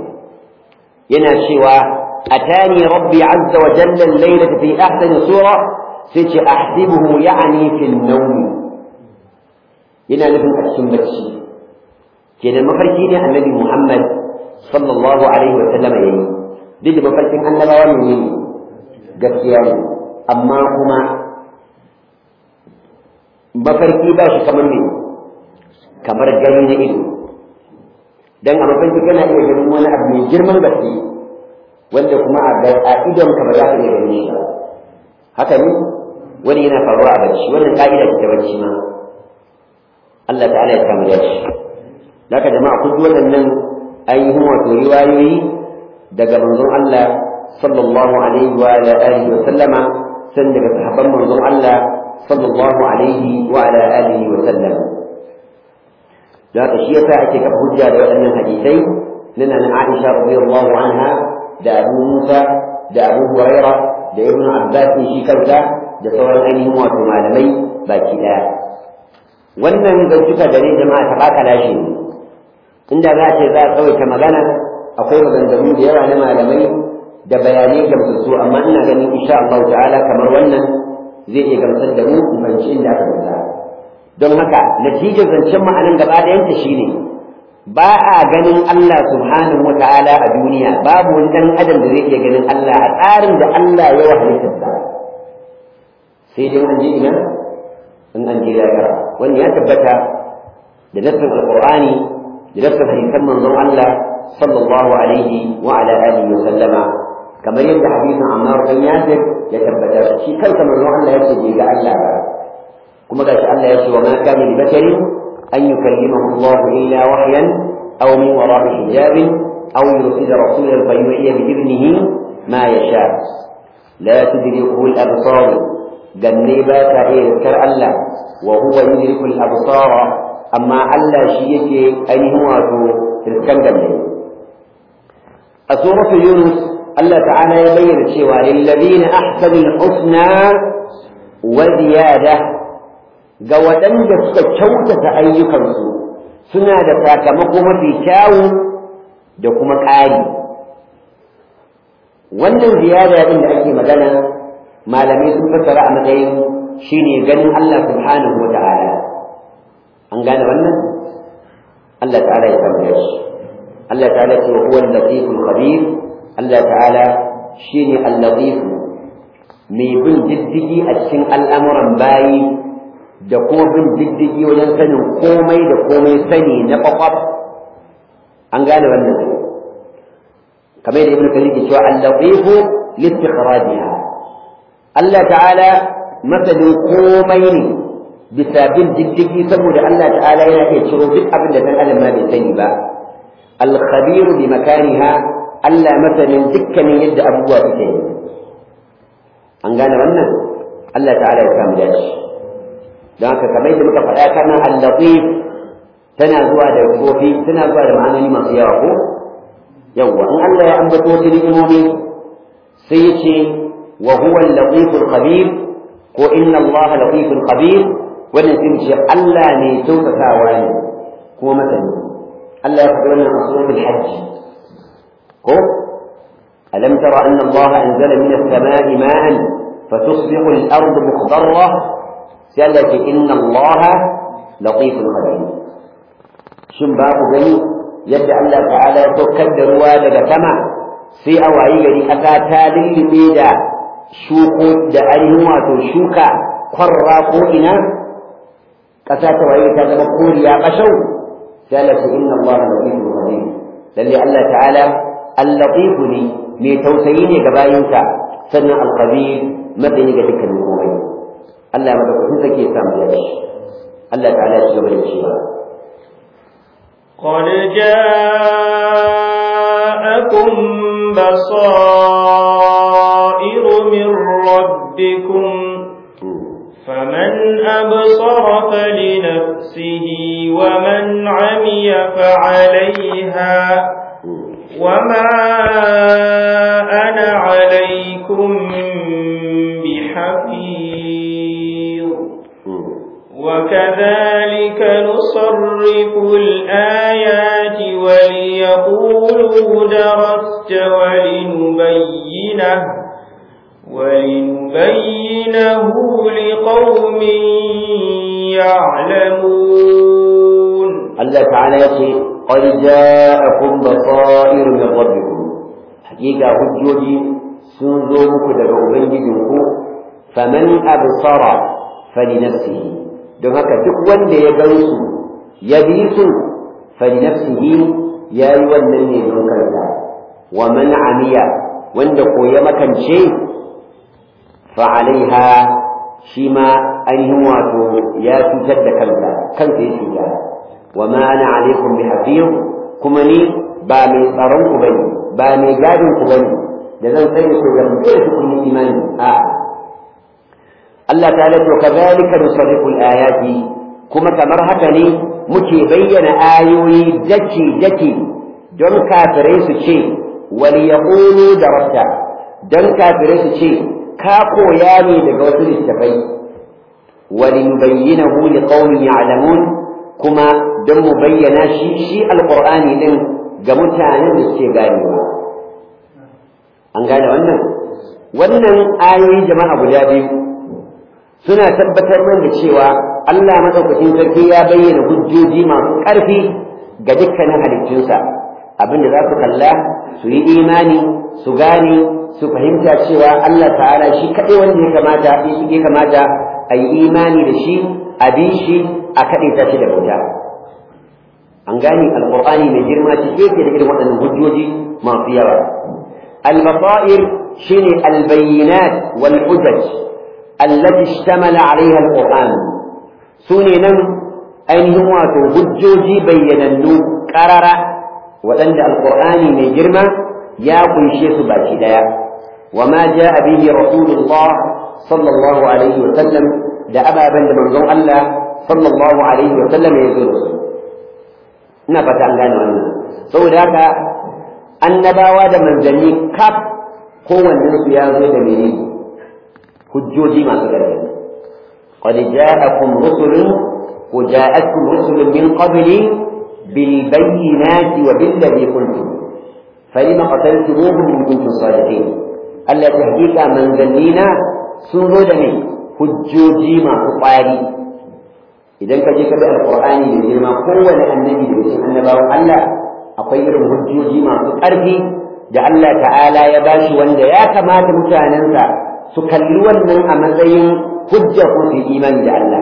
yana cewa atani rabbi azza wa jalla al-laylata fi ahsani sura sai ce ahsibuhu ya'ni fi an-nawm yana nufin a cikin bacci kenan mafarki ne annabi Muhammad sallallahu alaihi wa sallam yayi duk mafarkin annabawa ne gaskiya ne amma kuma mafarki ba shi kamar gani na ido dan a mafarki kana iya ganin wani abu mai girman gaske wanda kuma a idon ka ba za ka iya ganin shi ba haka ne wani yana faruwa a bacci wannan ka'ida ce ta bacci ma Allah ta'ala ya samu dace daga jama'a kun ji waɗannan ainihin wato riwayoyi daga manzon Allah sallallahu alaihi wa alihi wa sallama san daga sahabban manzon Allah sallallahu alaihi wa alihi wa sallam da shi yasa ake kafa hujja da waɗannan hadisai na Aisha radiyallahu anha da Abu Musa da Abu Huraira da Ibn Abbas shi kansa da sauran ainihin wato malamai baki daya wannan zantuka da ne jama'a ta baka lashe inda za a ce za a tsawaita magana akwai maganganu da yawa na malamai da bayanai gamsassu amma ina ganin insha Allah ta'ala kamar wannan zai iya gamsar da mu fahimci inda aka gamsa don haka natijar zancen ma'anan gaba ɗayanta shine ba a ganin Allah subhanahu wa ta'ala a duniya babu wani ɗan adam da zai iya ganin Allah a tsarin da Allah ya halittarsa sai dai an je ina in an je lahira wanda ya tabbata da nassin alqur'ani da nassin hadisan manzon Allah sallallahu alaihi wa ala alihi wa sallama kamar yadda hadisin Ammar bin Yasir ya tabbata shi kansa manzon Allah ya ce bai ga Allah ba kuma gashi Allah ya ce wa ma kana li basharin an yukallimahu Allah illa wahyan aw min wara'i hijabin aw yursila rasulan fayuhiya bi idnihi ma yasha la tudrikuhu al-absar ganne ba ta iya kar Allah wa huwa yudriku al-absar amma Allah shi yake ainihin wato riskan ganne a suratul Yunus Allah ta'ala ya bayyana cewa lil ladina ahsanu al-husna wa ziyada ga waɗanda suka kyautata ayyukansu suna da sakamako mafi kyawu da kuma ƙari wannan ziyada din da ake magana malamai sun fassara a matsayin shine ganin Allah subhanahu wa ta'ala an gane wannan Allah ta'ala ya tabbata shi Allah ta'ala ce huwa al-latiful khabir Allah ta'ala shine al-latif mai bin diddigi a cikin al'amuran bayi da kuma bin diddigi wajen sanin komai da komai sani na kwakwaf an gane wannan kamar yadda ibnu kathir ke cewa al-latifu li-istikhrajiha Allah ta'ala masalin komai ne bisa bin diddigi saboda Allah ta'ala yana iya ciro duk abin da dan adam ma bai sani ba al-khabir bi makaniha Allah masalin dukkanin yadda abubuwa suke yi an gane wannan Allah ta'ala ya samu dace don haka kamar yadda muka faɗa kana al-latif tana zuwa da kofi tana zuwa da ma'anoni masu yawa ko yawa in Allah ya ambato wasu ni'imomi sai ya ce wa huwa al-latiful khabir ko inna Allah latiful khabir wannan sai ce Allah ne kyautatawa ne kuma masani Allah ya faɗi wannan a suratul hajj ko alam tara anna Allah anzala minas samai ma'an fatusbihu al-ardu mukhdarra sai Allah ce inna Allah latiful khabir shin ba ku gani yadda Allah ta'ala ya saukar da ruwa daga sama sai a wayi gari ƙasa ta lullube da shuko da ainihin wato shuka kwarra ko ina ƙasa ta wayi ta zama koriya ƙashau sai Allah ce inna Allah latiful khabir lalle Allah ta'ala al-latif ne mai tausayi ne ga bayinsa sannan al-khabir madani ga dukkanin komai Allah ya madaukakin sake ya samu da shi Allah ta'ala ya ci gaba da cewa قد جاءكم بصائر من ربكم فمن أبصر فلنفسه ومن عمي فعليها وما أنا عليكم بحفيظ وكذلك نصرف الآيات وليقولوا درست ولنبينه لقوم يعلمون الله تعالى يقول قد جاءكم بصائر من ربكم حقيقة حجوجي سنزومك دعوبنجدكم فمن أبصر فلنفسه don haka duk wanda ya gan su ya bi su falinafsihi ya yi wannan ne don kansa wa man amiya wanda ko ya makance fa alaiha shi ma ainihin wato ya cutar da kansa ya cuta wa ma ana alaikum bi hafiz kuma ni ba mai tsaron ku bane ba mai gadin ku bane da zan tsaye ku ga dole ku kun imani a'a Allah ta'ala to kazalika nusarrifu al-ayati kuma kamar haka ne muke bayyana ayoyi dake don kafirai su ce wal yaqulu darasta don kafirai su ce ka koya ne daga wasu littafai wal nubayyinahu liqaumin ya'lamun kuma don mu bayyana shi alqur'ani din ga mutanen da suke ganewa an gane wannan ayoyi jama'a guda biyu suna tabbatar mana da cewa Allah madaukakin sarki ya bayyana hujjoji masu ƙarfi ga dukkanin halittunsa abinda za su kalla su yi imani su gane su fahimta cewa Allah ta'ala shi kaɗai wanda ya kamata a yi imani da shi a bi shi a kaɗaita shi da bauta an gane alƙur'ani mai girma cike yake da irin waɗannan hujjoji masu yawa al-basair shine al-bayyinat wal hujaj التي اشتمل عليها القرآن سننا أينهم واتو هجوجي بيننو قرر وأن القرآن من جرمة ياقل شيء باكي ديا وما جاء به رسول الله صلى الله عليه وسلم دا أبا بند منظوم الله صلى الله عليه وسلم يقول نفت عن ذلك سوداك النباوة دا منزلني كف قوة الناس يازو دا منين hujjoji masu gargadi qad ja'akum rusulun wa ja'atkum rusulun min qabli bil bayyinati wa bil ladhi qultum falima qataltumuhum in kuntum sadiqin Allah ta hakika manzannina sun zo da ne hujjoji masu ƙwari idan ka je ka bi alqur'ani da girma kowane annabi da cikin annabawan Allah akwai irin hujjoji masu ƙarfi da Allah ta'ala ya bashi wanda ya kamata mutanensa su kalli wannan a matsayin hujja ko su imani da Allah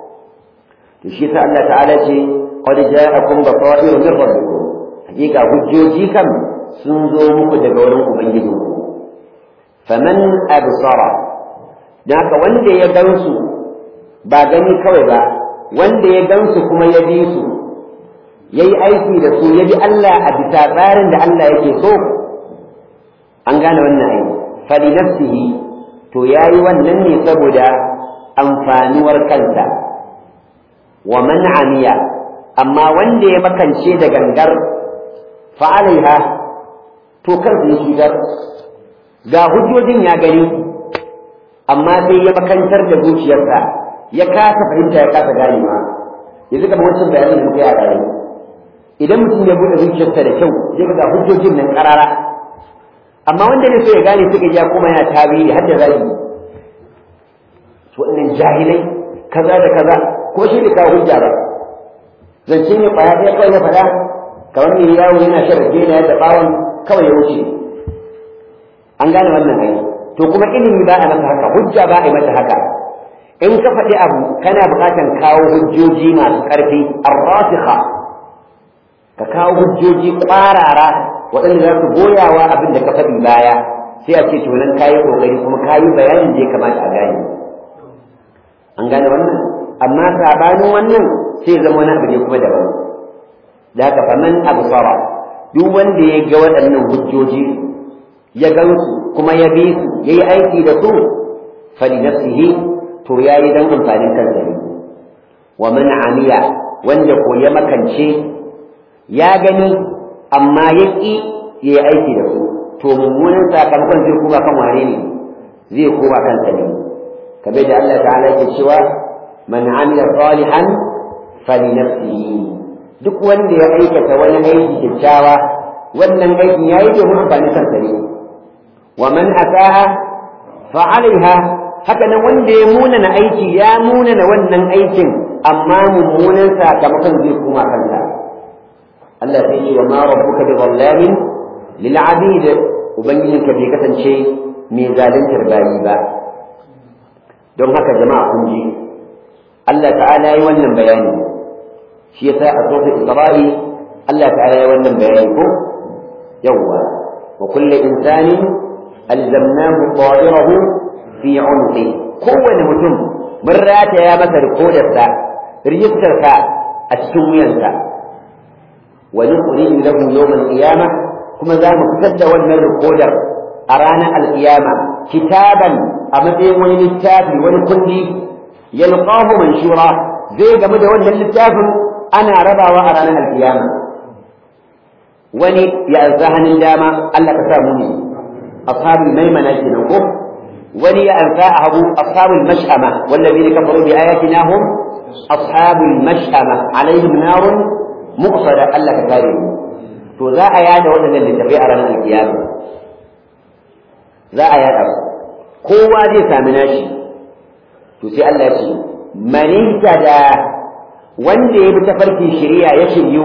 to shi ta Allah ta'ala ce qad ja'akum basairu min rabbikum hakika hujjoji kam sun zo muku daga wurin ubangijinku faman absara naka wanda ya gansu ba gani kawai ba wanda ya gansu kuma ya bi su yayi aiki da su ya bi Allah a bisa tsarin da Allah yake so an gane wannan aiki fali nafsihi to yayi wannan ne saboda amfanuwar kansa wa man amiya amma wanda ya makance da gangar fa alaiha to kansa ya shigar ga hujjojin ya gani amma sai ya makantar da zuciyarsa ya kasa fahimta ya kasa ganewa yanzu kamar wancan bayanin da muka yi a gare idan mutum ya buɗe zuciyarsa da kyau zai ga hujjojin nan karara amma wanda ne so ya gane suka ya kuma yana tawili har da zai to wannan jahilai kaza da kaza ko shi da kawo hujja ba zance ne kwaya ɗaya kawai ya faɗa kamar mai yawo yana sharake na yadda bawon kawai ya wuce an gane wannan ai to kuma ilimi ba a masa haka hujja ba a yi mata haka in ka faɗi abu kana buƙatar kawo hujjoji masu ƙarfi ar-rasikha ka kawo hujjoji ƙwarara waɗanda za su goyawa abin da ka faɗi baya sai a ce to nan kayi ƙoƙari kuma kayi bayanin da ya kamata a gane an gane wannan amma sabanin wannan sai zama wani abu ne kuma daban da haka faman absara duk wanda ya ga waɗannan hujjoji ya gansu kuma ya bi su yayi aiki da su fali nafsihi to yayi dan amfanin kansa ne wa man amiya wanda ko ya makance ya gani amma ya ƙi yayi aiki da su to mummunan sakamakon zai kuma kan wane ne zai koma kansa ne kamar da Allah ta'ala yake cewa man amila salihan fali nafsihi duk wanda ya aikata wani aiki kyakkyawa wannan aikin yayi domin amfanin kansa ne wa man asaha fa alaiha haka nan wanda ya munana aiki ya munana wannan aikin amma mummunan sakamakon zai koma kansa Allah sai ce wa ma rabbuka bi dhallamin lil abid ubangijinka bai kasance mai zaluntar bayi ba don haka jama'a kun ji Allah ta'ala yi wannan bayani shi yasa a sura Isra'i Allah ta'ala yi wannan bayani ko yawwa wa kullu insani alzamnahu ta'irahu fi 'unqi kowane mutum mun rataya masa rikodar rijistarsa a cikin wuyansa wa nukhriju lahu yawm al-qiyamah kuma za mu fitar da wannan rikodar a ranar al-qiyama kitaban a matsayin wani littafi wani kundi yalqahu manshura zai game da wannan littafin ana rabawa a ranar al-qiyama wani ya azzahanin dama Allah ka samu ne ashabul maimana kenan ko wani ya ansa abu ashabul mash'ama wallazina kafaru bi ayatina hum ashabul mash'ama alaihim narun muqsada Allah ka kare mu to za a yada waɗannan littafai a ranar kiyama za a yada kowa zai sami nashi to sai Allah ya ce man da wanda ya bi tafarkin shari'a ya shiryu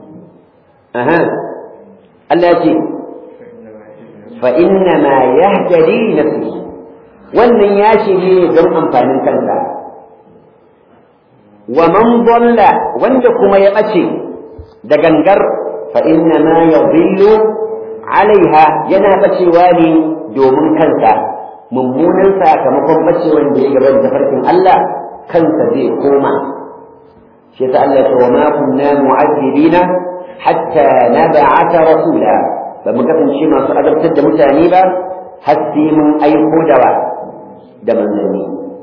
Allah ya ce fa inna ma yahtadi nafsihi wannan ya shirye don amfanin kansa wa man dalla wanda kuma ya bace da gangar fa inna ma yadhillu alaiha yana bacewa ne domin kansa mummunan sakamakon bacewan da ya gaba da farkin Allah kansa zai koma shi ta Allah ta wa ma kunna mu'azzibina hatta nab'atha rasula ba mu kasance masu azabtar da mutane ba har sai mun aiko da manzanni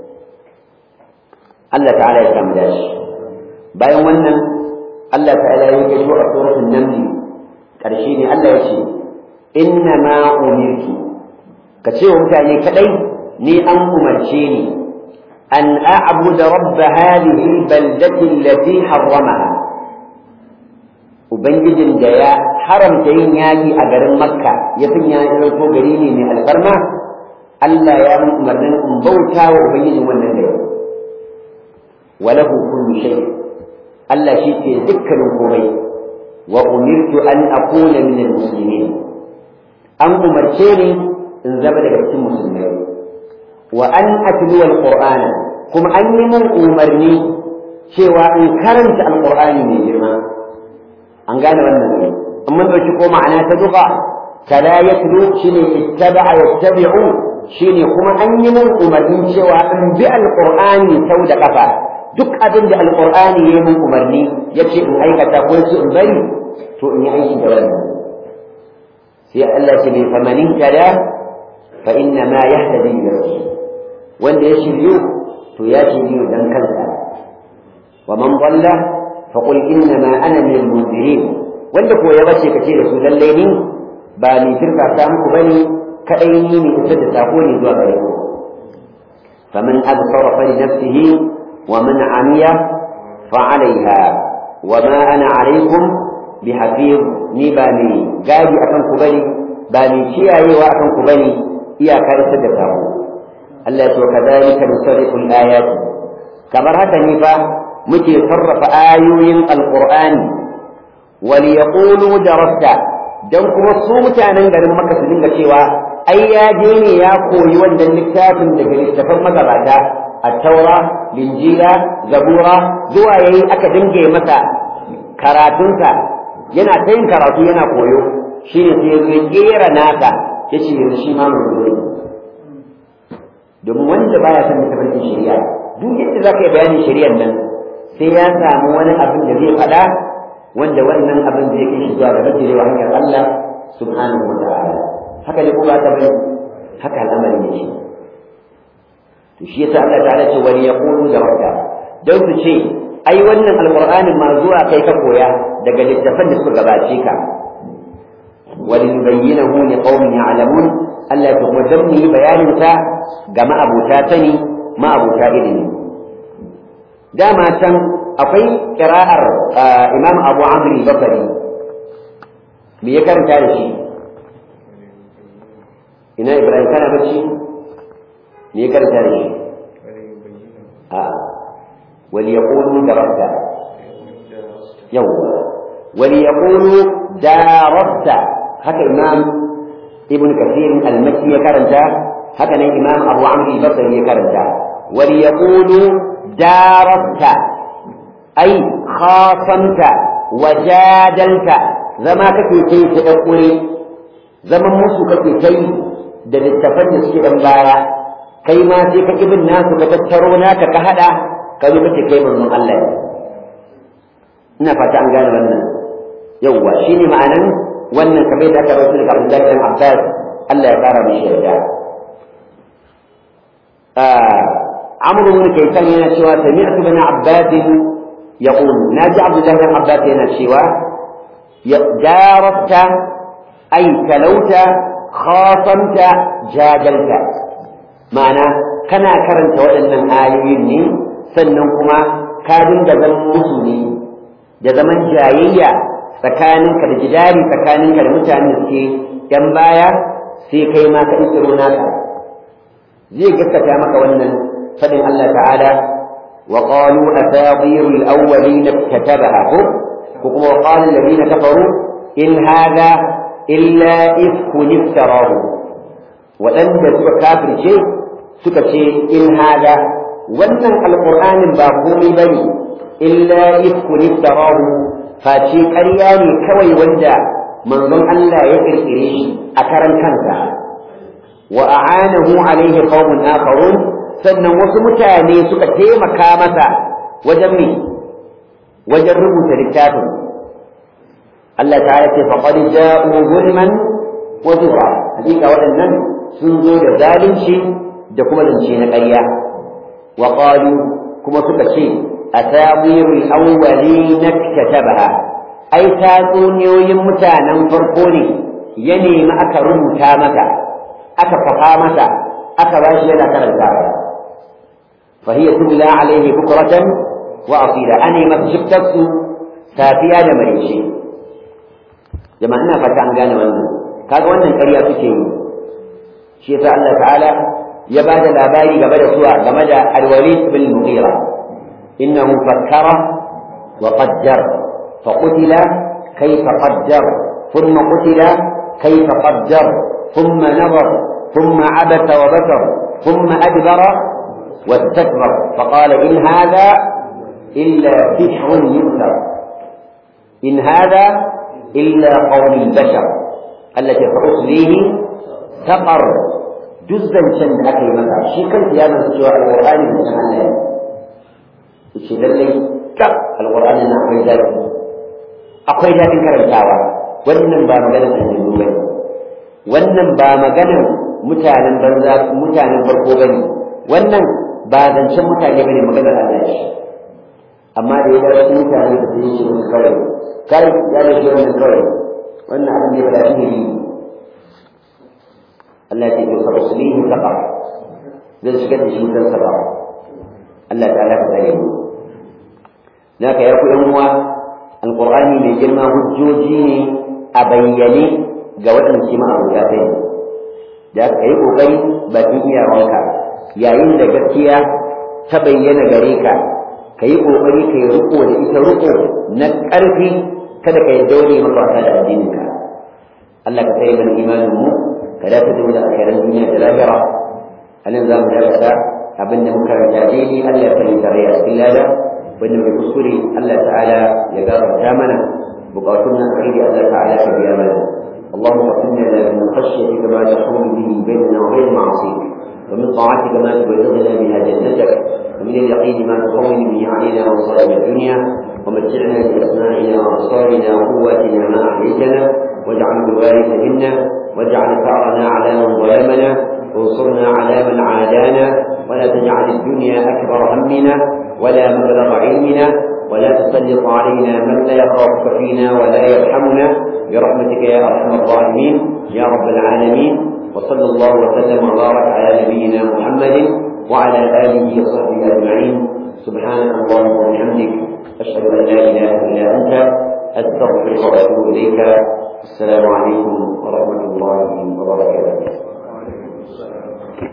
Allah ta'ala ya samu dashi bayan wannan Allah ta'ala ya yi a suratul naml karshe ne Allah ya ce inna ma umirtu ka ce wa mutane kadai ni an umarce ni an a'budu rabb hadhihi albaldati allati harramaha ubangijin da ya haramta yin yaƙi a garin Makka ya sanya ya zanto gari ne mai alfarma Allah ya mun umarnin in bauta wa ubangijin wannan gari walahu kullu shay Allah shi ke dukkanin komai wa umirtu an akuna min almuslimin an umarce ni in zama daga cikin musulmai wa an atlu alqur'ana kuma an yi mun umarni cewa in karanta alqur'ani mai girma an gane wannan ne amma dauki ko ma'ana ta duka kala yatlu shine ittaba'a yattabi'u shine kuma an yi mun umarni cewa in bi alqur'ani sau da kafa duk abin da alqur'ani ya mun umarni yace in aikata ko yace in bari to in yi aiki da wannan sai Allah ya ce famanin kada fa inna ma yahtadi bi nafsihi wanda ya shiryu to ya shiryu dan kansa wa man dalla fa qul inna ma ana min al-munzirin wanda ko ya bace kace da su lalle ni ba ni firka ta muku bane kadai ni ne isar da sako ne zuwa gare ku faman absara fa li nafsihi wa man amiya fa alaiha wa ma ana alaikum bihafiz ni ba ni gadi akan ku bane ba ni kiyayewa akan ku bane iyaka isar da sako Allah ya ce kadhalika nusarrifu al-ayat kamar haka ne fa muke sarrafa ayoyin alqur'ani wal yaqulu darasta dan kuma su mutanen garin Makka su dinga cewa ai ya je ne ya koyi wannan littafin daga littafin magabata at-taura linjila zabura zuwa yayi aka dinge masa karatunsa yana ta yin karatu yana koyo shine sai ya kera naka yace yanzu shi ma mun domin wanda baya son tafarkin shari'a duk yadda zaka yi bayanin shari'ar nan sai ya samu wani abin da zai faɗa wanda wannan abin zai kai shi zuwa ga bijirewa hanyar Allah subhanahu wa ta'ala haka ne ko ba ta bai haka al'amari ne shi to shi yasa Allah ta'ala ce wani yaqulu da rabba dan su ce ai wannan alqur'anin ma zuwa kai ka koya daga littafan da suka gabace ka ولنبينه لقوم يعلمون ألا تقدمني بيانك جماعة أبو تاتني ما أبو تائلني داما كان أقي قراءة إمام أبو عمرو البصري بيكر تاريخي إنا إبراهيم كان بشي بيكر تاريخي وليقولوا درست يوم وليقولوا درست haka imam ibn kathir al-makki ya karanta haka ne imam abu amr al-basri ya karanta wal yaqulu darasta ay khasamta wajadalta zama kake kai ta dakure zaman musu kake kai da littafan da suke dan baya kai ma sai ka ibn nasu ka tattaro naka ka hada ka zo kace kai manzon Allah ina fata an gane wannan yawwa shine ma'anan wannan kamar da aka rawaito daga Abdullah bin Abbas Allah ya kara mishi yarda Amr ibn Kaysan yana cewa sami'tu bin Abbas yaqul naji Abdullah bin Abbas yana cewa jarabta ay talauta khasamta jadalta ma'ana kana karanta waɗannan ayoyin ne sannan kuma ka dinga zaman musu ne da zaman jayayya tsakaninka da jidari tsakaninka da mutane da suke yan baya sai kai ma ka isiro naka zai gaskata maka wannan fadin Allah ta'ala wa qalu asatir al-awwalin katabaha ko kuma wa qala alladhina kafaru in hadha illa ifkun iftarahu wadanda suka kafirce suka ce in hadha wannan alqur'anin ba komai bane illa ifkun iftarahu face ƙarya ne kawai wanda manzon Allah ya kirkire shi a karan kansa wa a'anahu alaihi qaumun akharun sannan wasu mutane suka taimaka masa wajen me wajen rubuta littafin Allah ta'ala ce faqad ja'u zulman wa zura hakika waɗannan sun zo da zalunci da kuma zance na ƙarya wa qalu kuma suka ce أساطير الأولين كتبها أي تاتونيوين متانا فرقوني يني ما أكرم تامتا أكفقامتا أكباشينا كالكارا فهي تبلى عليه بكرة وأصيلا أني ما تشبتك سافيا لمريشي jama'a ina fata an gane wannan kaga wannan ƙarya suke yi shi yasa Allah ta'ala ya bada labari game da suwa game da al-Walid bin Mughira innahu fakkara wa qaddar fa qutila kayfa qaddar thumma qutila kayfa qaddar thumma nazar thumma abasa wa basar thumma adbara واستكبر فقال إن هذا إلا سحر يؤثر إن هذا إلا قول البشر التي سأصليه سقر جزءا شن أكل متى شكل يا من سوى القرآن من الله الشيء الذي كف القرآن أن أقوي ذلك كرنتاوى wannan ba maganar annabi bane wannan ba maganar mutanen farko bane wannan ba zancen mutane bane maganar Allah ce amma da ya ga mutane da su yi shi kawai kai ya da shi wannan kawai wannan abin da ba da shi ne Allah ya ce fa uslihi saqar zai shiga da shi kan saqar Allah ta'ala ka tsare mu naka ya ku yan uwa alqur'ani mai girma hujjoji ne a bayyane ga waɗanda ke ma'abuta kai da ka yi kokari bakin iyawanka yayin da gaskiya ta bayyana gare ka ka yi kokari ka yi riko da ita riko na ƙarfi kada ka yi daure maka wasa da addininka Allah ka tsaye mana imanin mu ka dace da mu da alkhairan duniya da lahira anan za mu dakata abin da muka ranta daidai Allah ya sani tare a cikin lada wanda mai kuskure Allah ta'ala ya gafarta mana bukatun na alkhairi Allah ta'ala ka biya mana اللهم اغفر لنا من خشيتك ما تحول به بيننا وبين معصيتك ومن طاعتك ما تبلغنا بها جنتك ومن اليقين ما تهون به علينا مصائب الدنيا ومتعنا باسماعنا وابصارنا وقواتنا ما احييتنا واجعله الوارث منا واجعل ثارنا على من ظلمنا وانصرنا على من عادانا ولا تجعل الدنيا اكبر همنا ولا مبلغ علمنا ولا تسلط علينا من لا يخافك فينا ولا يرحمنا برحمتك يا ارحم الراحمين يا رب العالمين وصلى الله وسلم وبارك على نبينا محمد وعلى اله وصحبه اجمعين سبحانك اللهم وبحمدك اشهد ان لا اله الا انت استغفرك واتوب اليك السلام عليكم ورحمه الله وبركاته